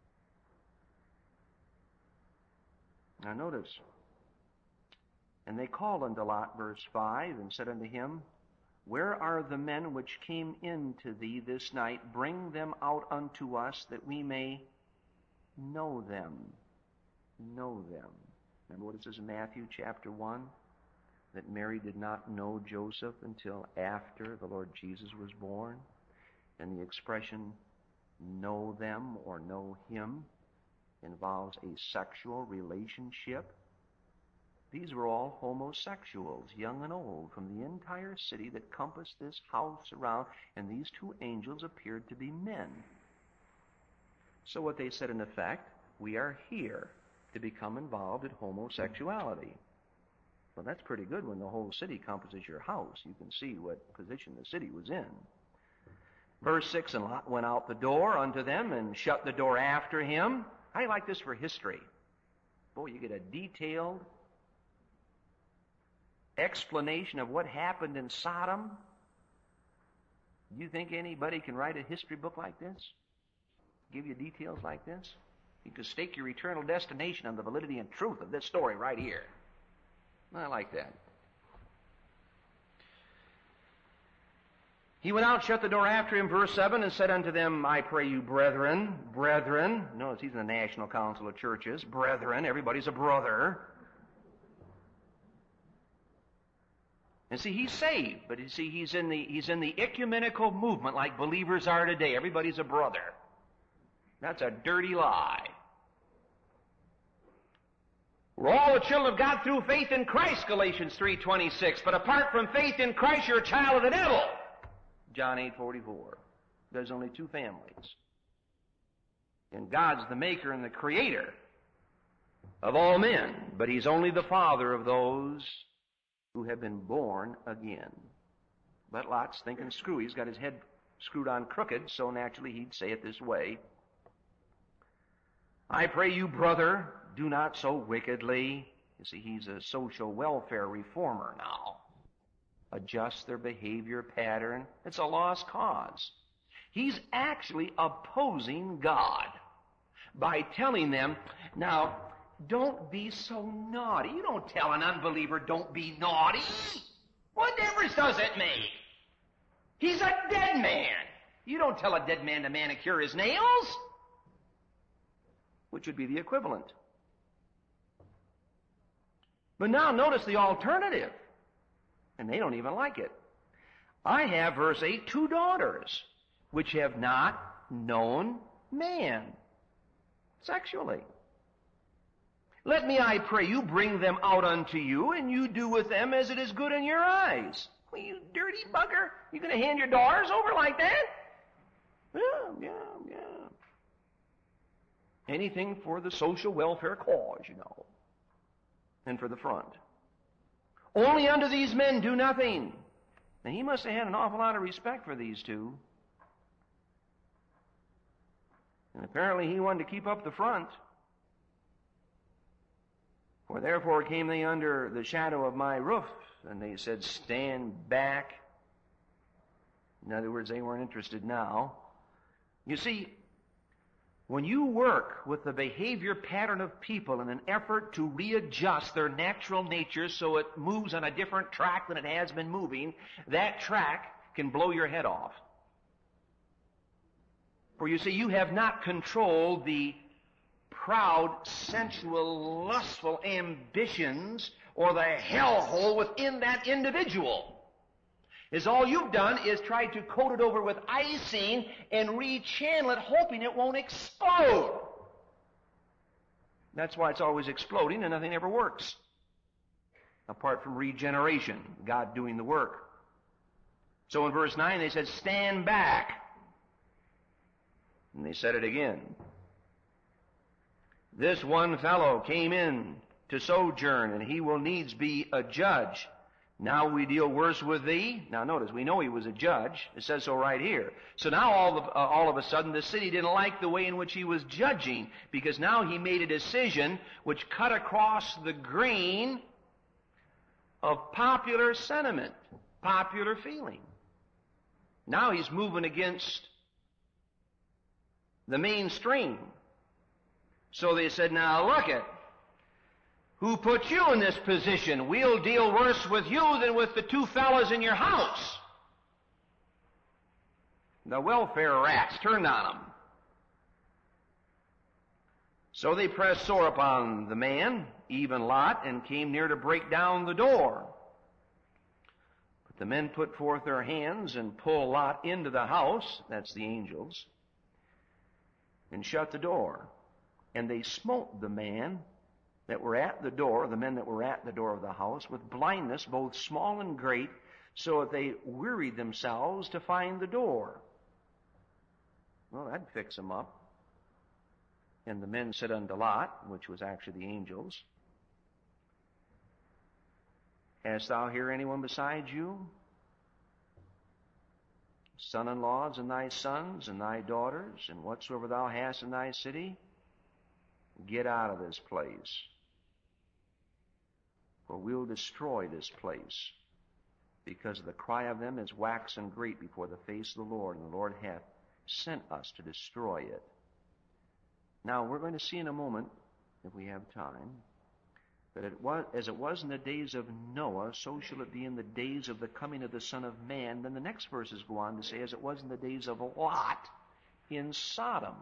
Now notice, and they called unto Lot, verse five, and said unto him, Where are the men which came in to thee this night? Bring them out unto us, that we may know them. Know them. Remember what it says in Matthew chapter one? That Mary did not know Joseph until after the Lord Jesus was born. And the expression, know them or know him, involves a sexual relationship. These were all homosexuals, young and old, from the entire city that compassed this house around, and these two angels appeared to be men. So what they said in effect, we are here to become involved in homosexuality. Well, that's pretty good when the whole city compasses your house. You can see what position the city was in. Verse six, and Lot went out the door unto them and shut the door after him. I like this for history. Boy, you get a detailed explanation of what happened in Sodom. Do you think anybody can write a history book like this? Give you details like this? You can stake your eternal destination on the validity and truth of this story right here. I like that. He went out, shut the door after him, verse seven, and said unto them, I pray you, brethren, brethren. Notice he's in the National Council of Churches. Brethren, everybody's a brother. And see, he's saved, but you see, he's in the he's in the ecumenical movement like believers are today. Everybody's a brother. That's a dirty lie. We're all the children of God through faith in Christ, Galatians three twenty-six. But apart from faith in Christ, you're a child of the devil, John eight forty-four. There's only two families. And God's the maker and the creator of all men, but He's only the father of those who have been born again. But Lot's thinking screwy. He's got his head screwed on crooked, so naturally he'd say it this way. I pray you, brother, do not so wickedly. You see, he's a social welfare reformer now. Adjust their behavior pattern. It's a lost cause. He's actually opposing God by telling them, now, don't be so naughty. You don't tell an unbeliever, don't be naughty. What difference does it make? He's a dead man. You don't tell a dead man to manicure his nails, which would be the equivalent. But now notice the alternative, and they don't even like it. I have, verse eight, two daughters, which have not known man sexually. Let me, I pray you, bring them out unto you, and you do with them as it is good in your eyes. Well, you dirty bugger, you going to hand your daughters over like that? Yeah, yeah, yeah. Anything for the social welfare cause, you know, and for the front. Only unto these men do nothing. Now, he must have had an awful lot of respect for these two. And apparently he wanted to keep up the front. For therefore came they under the shadow of my roof, and they said, stand back. In other words, they weren't interested now. You see, when you work with the behavior pattern of people in an effort to readjust their natural nature so it moves on a different track than it has been moving, that track can blow your head off. For you see, you have not controlled the proud, sensual, lustful ambitions or the hellhole within that individual. Is all you've done is tried to coat it over with icing and rechannel it, hoping it won't explode. That's why it's always exploding and nothing ever works. Apart from regeneration, God doing the work. So in verse nine they said, stand back. And they said it again. This one fellow came in to sojourn, and he will needs be a judge. Now we deal worse with thee. Now notice, we know he was a judge. It says so right here. So now all of, uh, all of a sudden the city didn't like the way in which he was judging, because now he made a decision which cut across the grain of popular sentiment, popular feeling. Now he's moving against the mainstream. So they said, now look it. Who put you in this position? We'll deal worse with you than with the two fellows in your house. The welfare rats turned on them. So they pressed sore upon the man, even Lot, and came near to break down the door. But the men put forth their hands and pulled Lot into the house, that's the angels, and shut the door. And they smote the man that were at the door, the men that were at the door of the house, with blindness, both small and great, so that they wearied themselves to find the door. Well, that'd fix them up. And the men said unto Lot, which was actually the angels, hast thou here anyone besides you? Son-in-laws and thy sons and thy daughters, and whatsoever thou hast in thy city, get out of this place. For we'll destroy this place, because the cry of them is waxen great before the face of the Lord, and the Lord hath sent us to destroy it. Now, we're going to see in a moment, if we have time, that it was, as it was in the days of Noah, so shall it be in the days of the coming of the Son of Man. Then the next verses go on to say, as it was in the days of Lot in Sodom.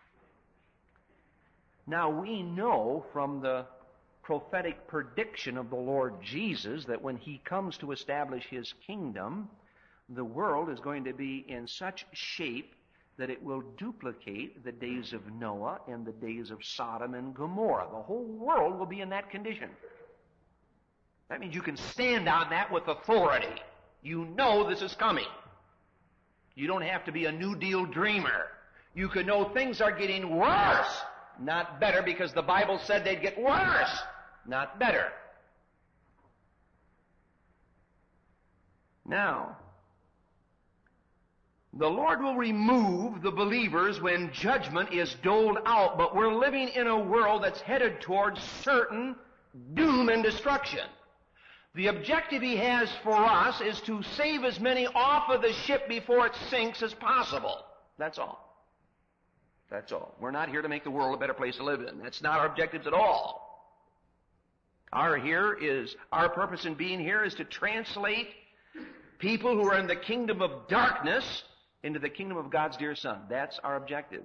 Now, we know from the prophetic prediction of the Lord Jesus that when He comes to establish His kingdom, the world is going to be in such shape that it will duplicate the days of Noah and the days of Sodom and Gomorrah. The whole world will be in that condition. That means you can stand on that with authority. You know this is coming. You don't have to be a New Deal dreamer. You can know things are getting worse, not better, because the Bible said they'd get worse, not better. Now, the Lord will remove the believers when judgment is doled out, but we're living in a world that's headed towards certain doom and destruction. The objective He has for us is to save as many off of the ship before it sinks as possible. That's all. That's all. We're not here to make the world a better place to live in. That's not our objectives at all. Our here is, our purpose in being here is to translate people who are in the kingdom of darkness into the kingdom of God's dear Son. That's our objective.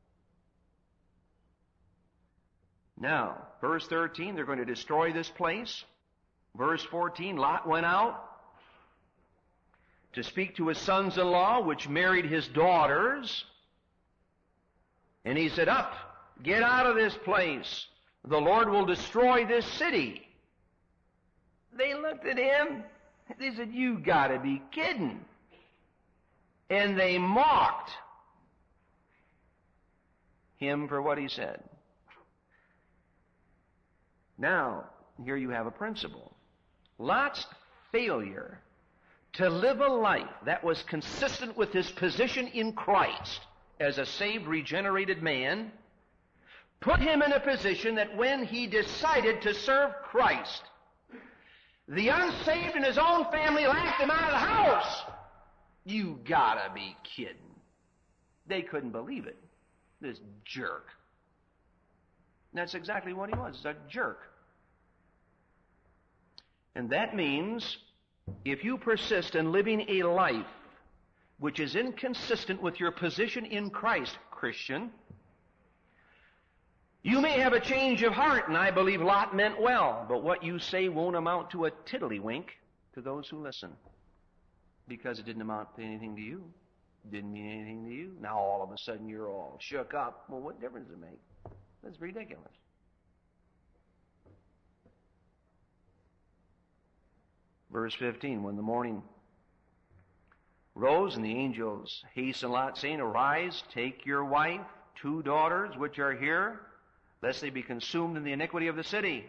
Now, verse thirteen, they're going to destroy this place. Verse fourteen, Lot went out to speak to his sons-in-law, which married his daughters. And he said, up, get out of this place. The Lord will destroy this city. They looked at him. They said, you gotta be kidding. And they mocked him for what he said. Now, here you have a principle. Lot's failure to live a life that was consistent with his position in Christ as a saved, regenerated man put him in a position that when he decided to serve Christ, the unsaved in his own family laughed him out of the house. You gotta be kidding. They couldn't believe it. This jerk. And that's exactly what he was, a jerk. And that means if you persist in living a life which is inconsistent with your position in Christ, Christian, you may have a change of heart, and I believe Lot meant well, but what you say won't amount to a tiddlywink to those who listen, because it didn't amount to anything to you. It didn't mean anything to you. Now all of a sudden you're all shook up. Well, what difference does it make? That's ridiculous. Verse fifteen, when the morning rose and the angels hastened Lot, saying, arise, take your wife, two daughters which are here, lest they be consumed in the iniquity of the city.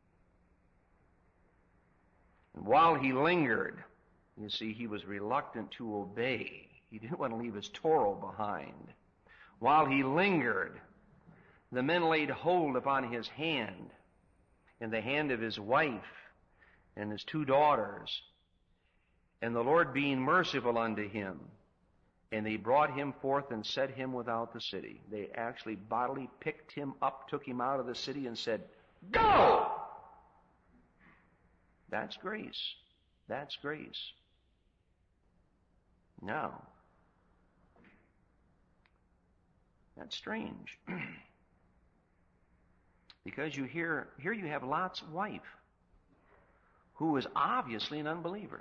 And while he lingered, you see, he was reluctant to obey. He didn't want to leave his Torah behind. While he lingered, the men laid hold upon his hand and the hand of his wife and his two daughters, and the Lord being merciful unto him, and they brought him forth and set him without the city. They actually bodily picked him up, took him out of the city, and said, go! That's grace. That's grace. Now, that's strange. Because you hear, here you have Lot's wife, who is obviously an unbeliever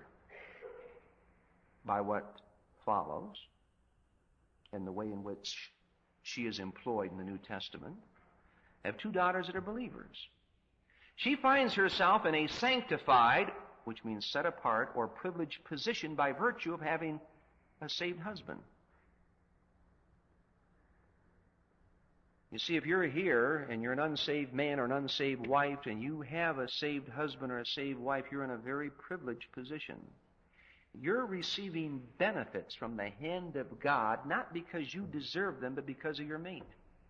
by what follows and the way in which she is employed in the New Testament. I have two daughters that are believers. She finds herself in a sanctified, which means set apart or privileged position by virtue of having a saved husband. You see, if you're here and you're an unsaved man or an unsaved wife and you have a saved husband or a saved wife, you're in a very privileged position. You're receiving benefits from the hand of God, not because you deserve them, but because of your mate.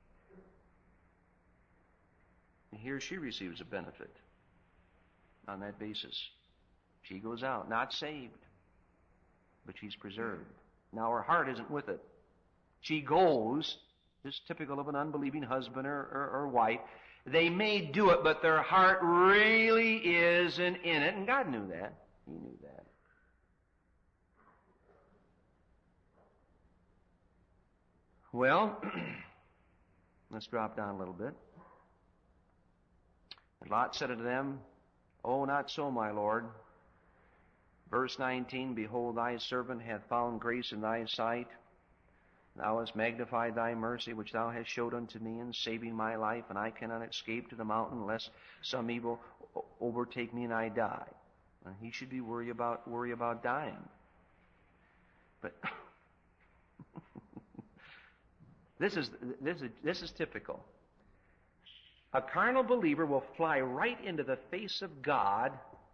And here she receives a benefit on that basis. She goes out, not saved, but she's preserved. Now her heart isn't with it. She goes, this is typical of an unbelieving husband or, or, or wife. They may do it, but their heart really isn't in it, and God knew that. He knew that. Well, let's drop down a little bit. And Lot said unto them, O, not so, my Lord. Verse nineteen, behold, thy servant hath found grace in thy sight. Thou hast magnified thy mercy, which thou hast showed unto me in saving my life, and I cannot escape to the mountain, lest some evil overtake me and I die. And he should be worried about worry about dying. But this is this is this is typical. A carnal believer will fly right into the face of God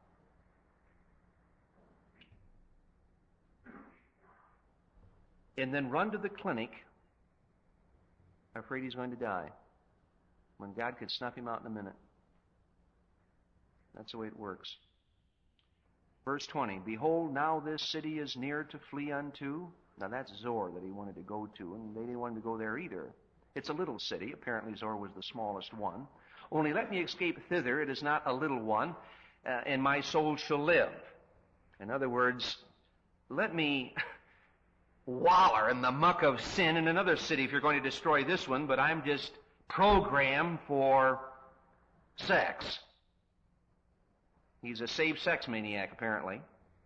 and then run to the clinic, afraid he's going to die, when God could snuff him out in a minute. That's the way it works. Verse twenty, Behold, now this city is near to flee unto. Now that's Zor that he wanted to go to, and they didn't want him to go there either. It's a little city. Apparently Zor was the smallest one. Only let me escape thither. It is not a little one, uh, and my soul shall live. In other words, let me waller in the muck of sin in another city if you're going to destroy this one, but I'm just programmed for sex. He's a saved sex maniac, apparently.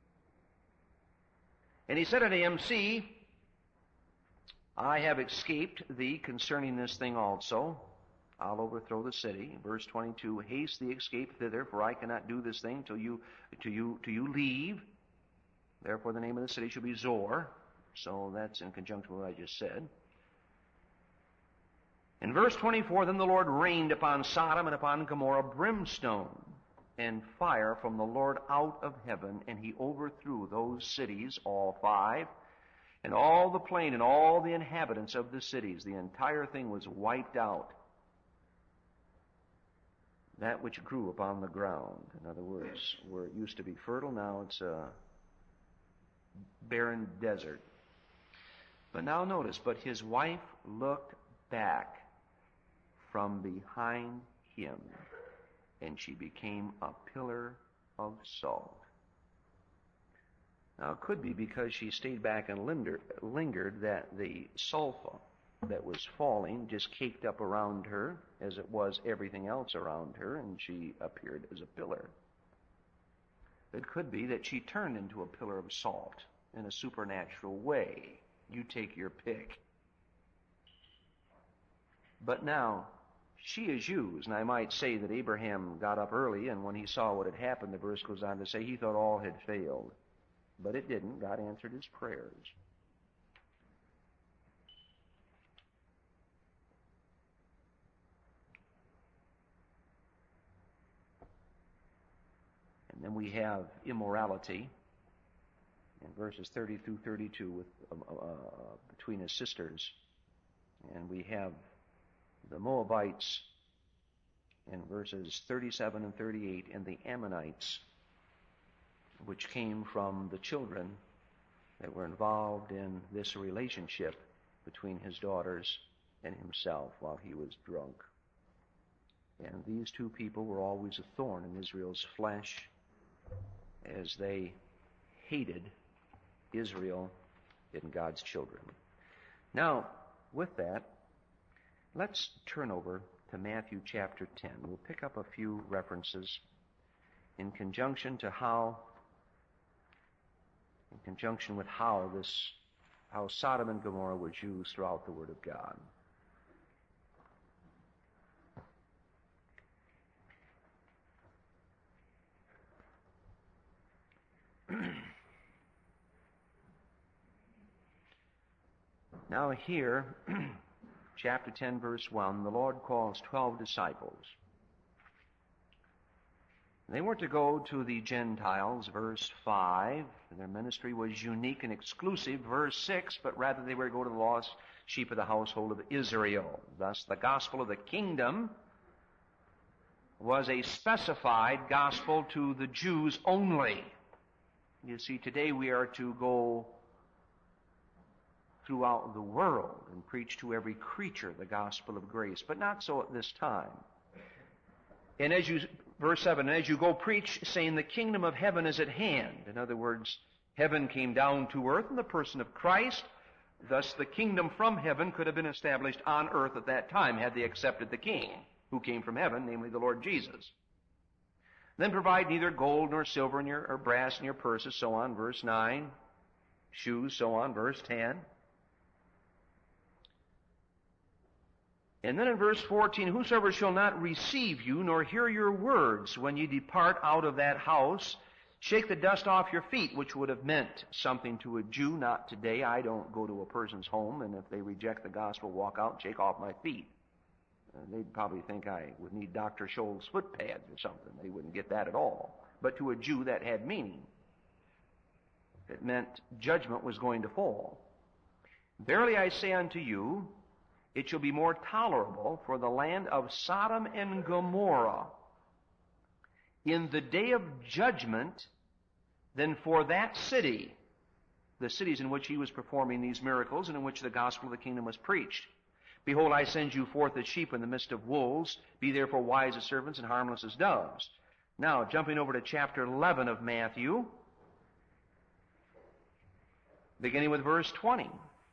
And he said unto him, See, I have escaped thee concerning this thing also. I'll overthrow the city. Verse twenty-two, Haste thee, escape thither, for I cannot do this thing till you, till you, till you leave. Therefore the name of the city shall be Zor. So that's in conjunction with what I just said. In verse twenty-four, Then the Lord rained upon Sodom and upon Gomorrah brimstone and fire from the Lord out of heaven, and he overthrew those cities, all five, and all the plain and all the inhabitants of the cities. The entire thing was wiped out. That which grew upon the ground. In other words, where it used to be fertile, now it's a barren desert. But now notice, but his wife looked back from behind him, and she became a pillar of salt. Now it could be because she stayed back and lingered, lingered that the sulfur that was falling just caked up around her, as it was everything else around her, and she appeared as a pillar. It could be that she turned into a pillar of salt in a supernatural way. You take your pick. But now, she is used, and I might say that Abraham got up early, and when he saw what had happened, the verse goes on to say he thought all had failed. But it didn't. God answered his prayers. And then we have immorality in verses thirty through thirty-two with, uh, uh, between his sisters. And we have the Moabites in verses thirty-seven and thirty-eight, and the Ammonites, which came from the children that were involved in this relationship between his daughters and himself while he was drunk. And these two people were always a thorn in Israel's flesh, as they hated Israel and God's children. Now, with that, let's turn over to Matthew chapter ten. We'll pick up a few references in conjunction to how, in conjunction with how this, how Sodom and Gomorrah was used throughout the Word of God. Now here, chapter ten, verse one, the Lord calls twelve disciples. They were to go to the Gentiles, verse five. Their ministry was unique and exclusive, verse six, but rather they were to go to the lost sheep of the household of Israel. Thus, the gospel of the kingdom was a specified gospel to the Jews only. You see, today we are to go throughout the world and preach to every creature the gospel of grace, but not so at this time. And as you, verse seven, and as you go preach, saying the kingdom of heaven is at hand. In other words, heaven came down to earth in the person of Christ. Thus the kingdom from heaven could have been established on earth at that time had they accepted the King who came from heaven, namely the Lord Jesus. Then provide neither gold nor silver in your, or brass in your purses, so on, verse nine. Shoes, so on, verse ten. And then in verse fourteen, whosoever shall not receive you, nor hear your words when you depart out of that house, shake the dust off your feet, which would have meant something to a Jew. Not today. I don't go to a person's home, and if they reject the gospel, walk out and shake off my feet. Uh, they'd probably think I would need Doctor Scholl's foot pads or something. They wouldn't get that at all. But to a Jew, that had meaning. It meant judgment was going to fall. Verily I say unto you, it shall be more tolerable for the land of Sodom and Gomorrah in the day of judgment than for that city, the cities in which he was performing these miracles and in which the gospel of the kingdom was preached. Behold, I send you forth as sheep in the midst of wolves. Be therefore wise as serpents and harmless as doves. Now, jumping over to chapter eleven of Matthew, beginning with verse twenty.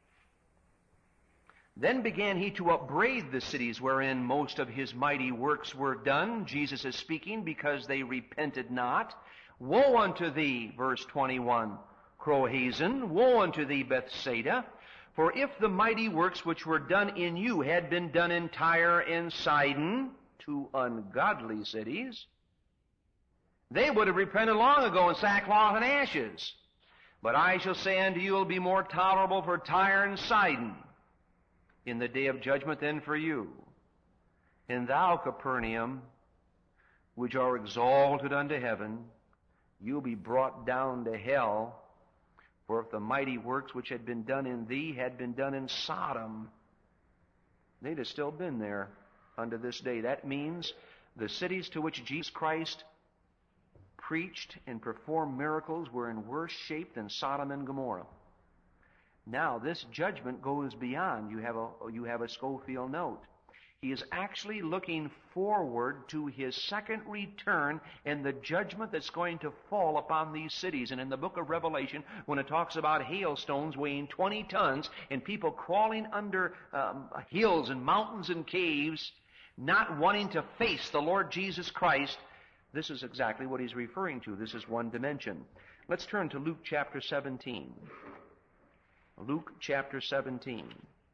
Then began he to upbraid the cities wherein most of his mighty works were done. Jesus is speaking, because they repented not. Woe unto thee, verse twenty-one, Chorazin! Woe unto thee, Bethsaida! For if the mighty works which were done in you had been done in Tyre and Sidon, two ungodly cities, they would have repented long ago in sackcloth and ashes. But I shall say unto you, it will be more tolerable for Tyre and Sidon in the day of judgment than for you. And thou, Capernaum, which are exalted unto heaven, you'll be brought down to hell. For if the mighty works which had been done in thee had been done in Sodom, they'd have still been there unto this day. That means the cities to which Jesus Christ preached and performed miracles were in worse shape than Sodom and Gomorrah. Now, this judgment goes beyond. You have a, you have a Schofield note. He is actually looking forward to his second return and the judgment that's going to fall upon these cities. And in the book of Revelation, when it talks about hailstones weighing twenty tons and people crawling under um, hills and mountains and caves, not wanting to face the Lord Jesus Christ, this is exactly what he's referring to. This is one dimension. Let's turn to Luke chapter seventeen. Luke chapter seventeen.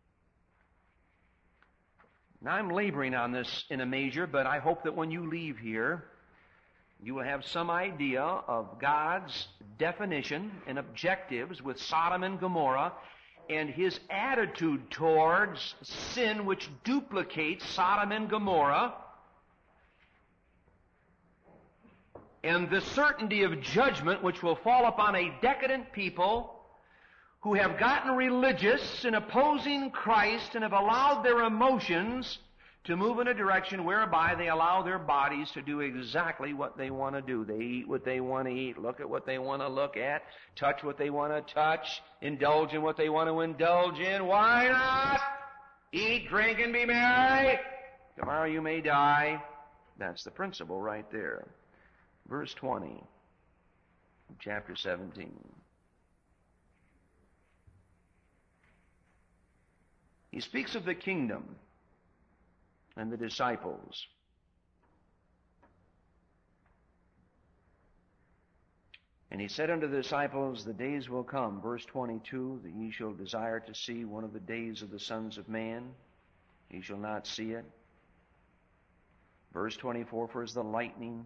Now, I'm laboring on this in a measure, but I hope that when you leave here, you will have some idea of God's definition and objectives with Sodom and Gomorrah and his attitude towards sin which duplicates Sodom and Gomorrah, and the certainty of judgment which will fall upon a decadent people who have gotten religious in opposing Christ and have allowed their emotions to move in a direction whereby they allow their bodies to do exactly what they want to do. They eat what they want to eat, look at what they want to look at, touch what they want to touch, indulge in what they want to indulge in. Why not? Eat, drink, and be merry. Tomorrow you may die. That's the principle right there. Verse twenty, chapter seventeen. He speaks of the kingdom and the disciples. And he said unto the disciples, the days will come, verse twenty-two, that ye shall desire to see one of the days of the sons of man. Ye shall not see it. Verse twenty-four, for as the lightning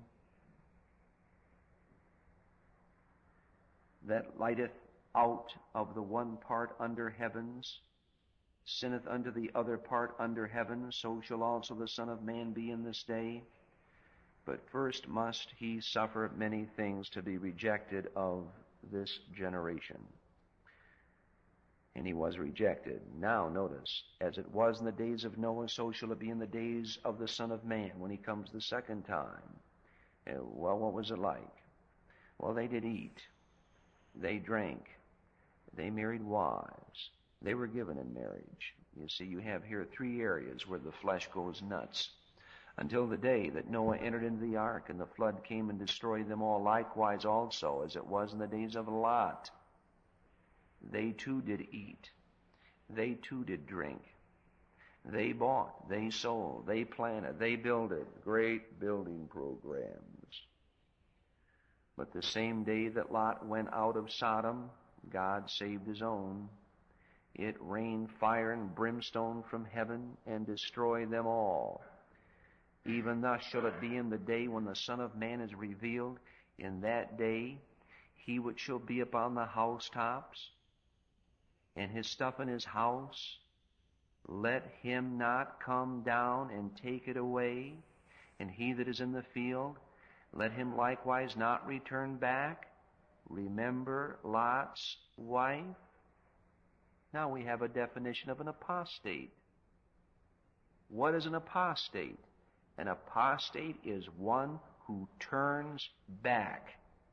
that lighteth out of the one part under heavens, sinneth unto the other part under heaven, so shall also the Son of Man be in this day. But first must he suffer many things to be rejected of this generation. And he was rejected. Now notice, as it was in the days of Noah, so shall it be in the days of the Son of Man when he comes the second time. Uh, well, what was it like? Well, they did eat. They drank. They married wives. They were given in marriage. You see, you have here three areas where the flesh goes nuts. Until the day that Noah entered into the ark and the flood came and destroyed them all, likewise also as it was in the days of Lot. They too did eat. They too did drink. They bought. They sold. They planted. They builded. Great building programs. But the same day that Lot went out of Sodom, God saved his own. it rain fire and brimstone from heaven and destroy them all. Even thus shall it be in the day when the Son of Man is revealed. In that day he which shall be upon the housetops, and his stuff in his house, let him not come down and take it away. And he that is in the field, let him likewise not return back. Remember Lot's wife. Now we have a definition of an apostate. What is an apostate? An apostate is one who turns back.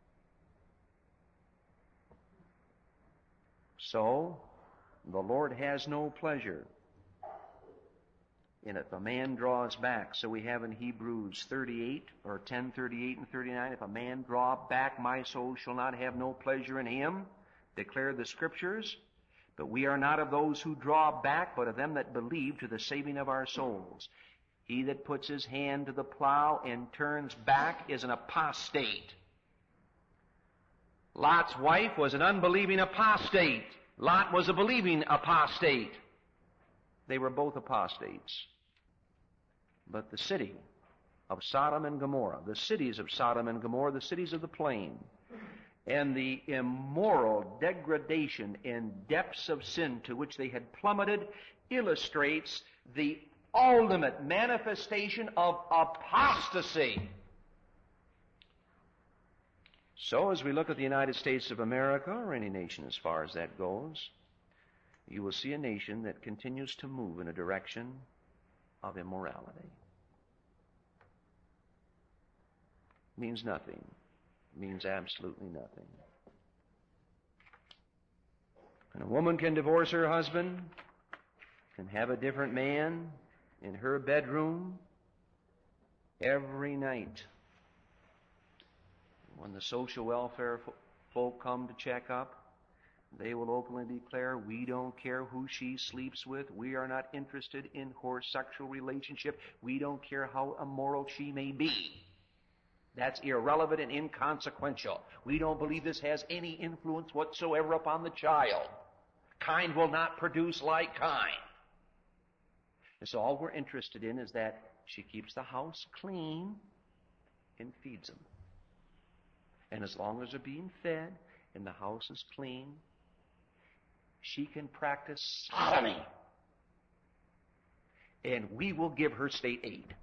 So, the Lord has no pleasure in if a man draws back. So we have in Hebrews thirty-eight, or ten thirty-eight and thirty-nine, if a man draw back, my soul shall not have no pleasure in him, declare the Scriptures. But we are not of those who draw back, but of them that believe to the saving of our souls. He that puts his hand to the plow and turns back is an apostate. Lot's wife was an unbelieving apostate. Lot was a believing apostate. They were both apostates. But the city of Sodom and Gomorrah, the cities of Sodom and Gomorrah, the cities of the plain, and the immoral degradation and depths of sin to which they had plummeted, illustrates the ultimate manifestation of apostasy. So as we look at the United States of America, or any nation as far as that goes, you will see a nation that continues to move in a direction of immorality. Means nothing. Means absolutely nothing. And a woman can divorce her husband, can have a different man in her bedroom every night. When the social welfare folk come to check up, they will openly declare, we don't care who she sleeps with. We are not interested in her sexual relationship. We don't care how immoral she may be. That's irrelevant and inconsequential. We don't believe this has any influence whatsoever upon the child. Kind will not produce like kind. And so all we're interested in is that she keeps the house clean and feeds them. And as long as they're being fed and the house is clean, she can practice sodomy. And we will give her state aid.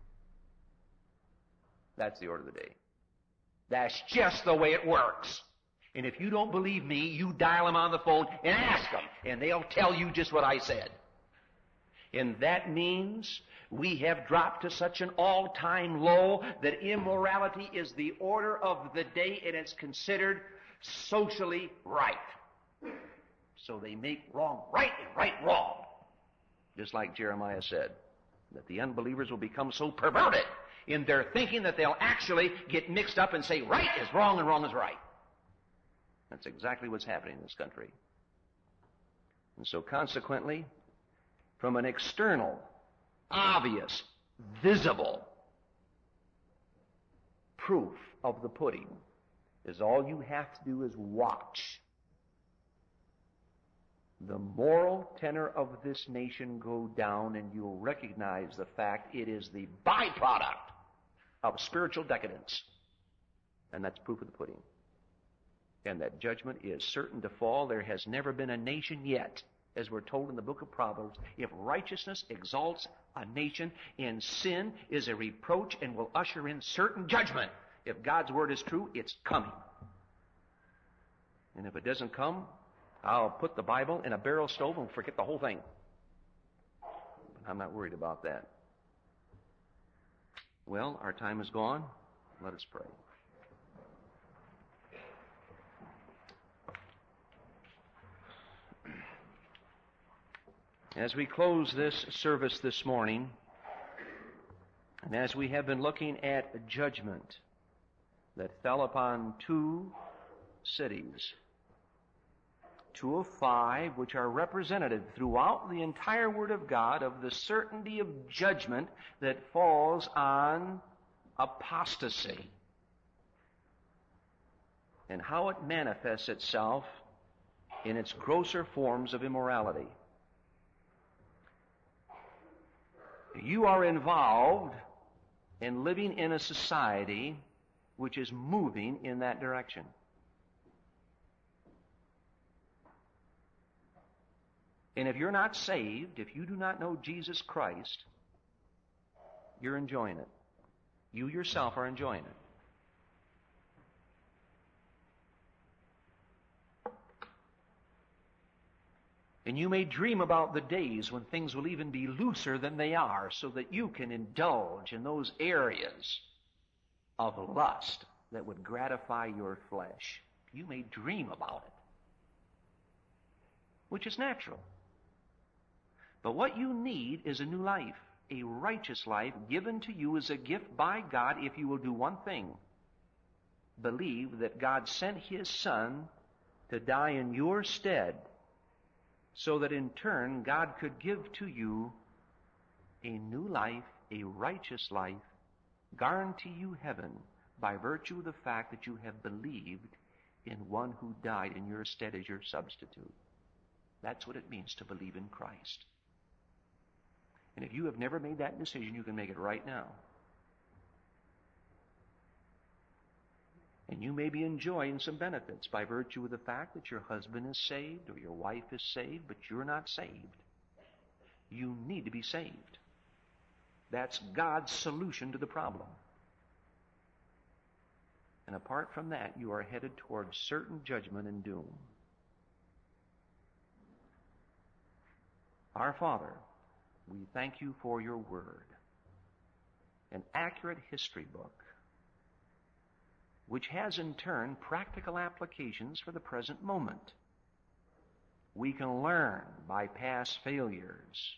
That's the order of the day. That's just the way it works. And if you don't believe me, you dial them on the phone and ask them, and they'll tell you just what I said. And that means we have dropped to such an all-time low that immorality is the order of the day, and it's considered socially right. So they make wrong right and right wrong. Just like Jeremiah said, that the unbelievers will become so perverted in their thinking that they'll actually get mixed up and say right is wrong and wrong is right. That's exactly what's happening in this country. And so consequently, from an external, obvious, visible proof of the pudding is all you have to do is watch the moral tenor of this nation go down, and you'll recognize the fact it is the byproduct of spiritual decadence. And that's proof of the pudding. And that judgment is certain to fall. There has never been a nation yet, as we're told in the book of Proverbs, if righteousness exalts a nation, and sin is a reproach and will usher in certain judgment. If God's word is true, it's coming. And if it doesn't come, I'll put the Bible in a barrel stove and forget the whole thing. I'm not worried about that. Well, our time is gone. Let us pray. As we close this service this morning, and as we have been looking at a judgment that fell upon two cities, two of five, which are representative throughout the entire Word of God of the certainty of judgment that falls on apostasy, and how it manifests itself in its grosser forms of immorality. You are involved in living in a society which is moving in that direction. And if you're not saved, if you do not know Jesus Christ, you're enjoying it. You yourself are enjoying it. And you may dream about the days when things will even be looser than they are, so that you can indulge in those areas of lust that would gratify your flesh. You may dream about it, which is natural. But what you need is a new life, a righteous life given to you as a gift by God if you will do one thing: believe that God sent His Son to die in your stead, so that in turn God could give to you a new life, a righteous life, guarantee you heaven by virtue of the fact that you have believed in one who died in your stead as your substitute. That's what it means to believe in Christ. And if you have never made that decision, you can make it right now. And you may be enjoying some benefits by virtue of the fact that your husband is saved or your wife is saved, but you're not saved. You need to be saved. That's God's solution to the problem. And apart from that, you are headed towards certain judgment and doom. Our Father, we thank you for your word, an accurate history book, which has in turn practical applications for the present moment. We can learn by past failures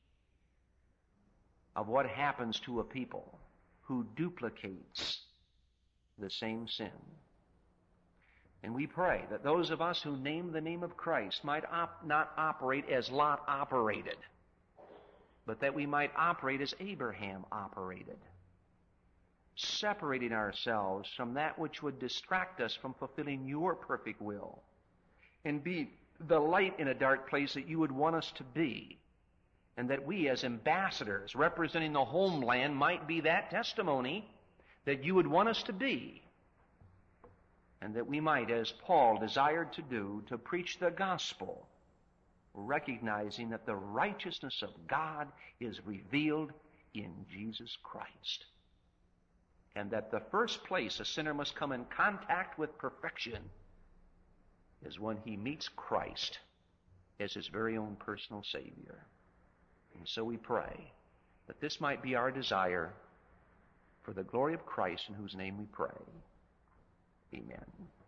of what happens to a people who duplicates the same sin. And we pray that those of us who name the name of Christ might op- not operate as Lot operated, but that we might operate as Abraham operated, separating ourselves from that which would distract us from fulfilling your perfect will, and be the light in a dark place that you would want us to be, and that we as ambassadors representing the homeland might be that testimony that you would want us to be, and that we might, as Paul desired to do, to preach the gospel, recognizing that the righteousness of God is revealed in Jesus Christ, and that the first place a sinner must come in contact with perfection is when he meets Christ as his very own personal Savior. And so we pray that this might be our desire for the glory of Christ, in whose name we pray. Amen.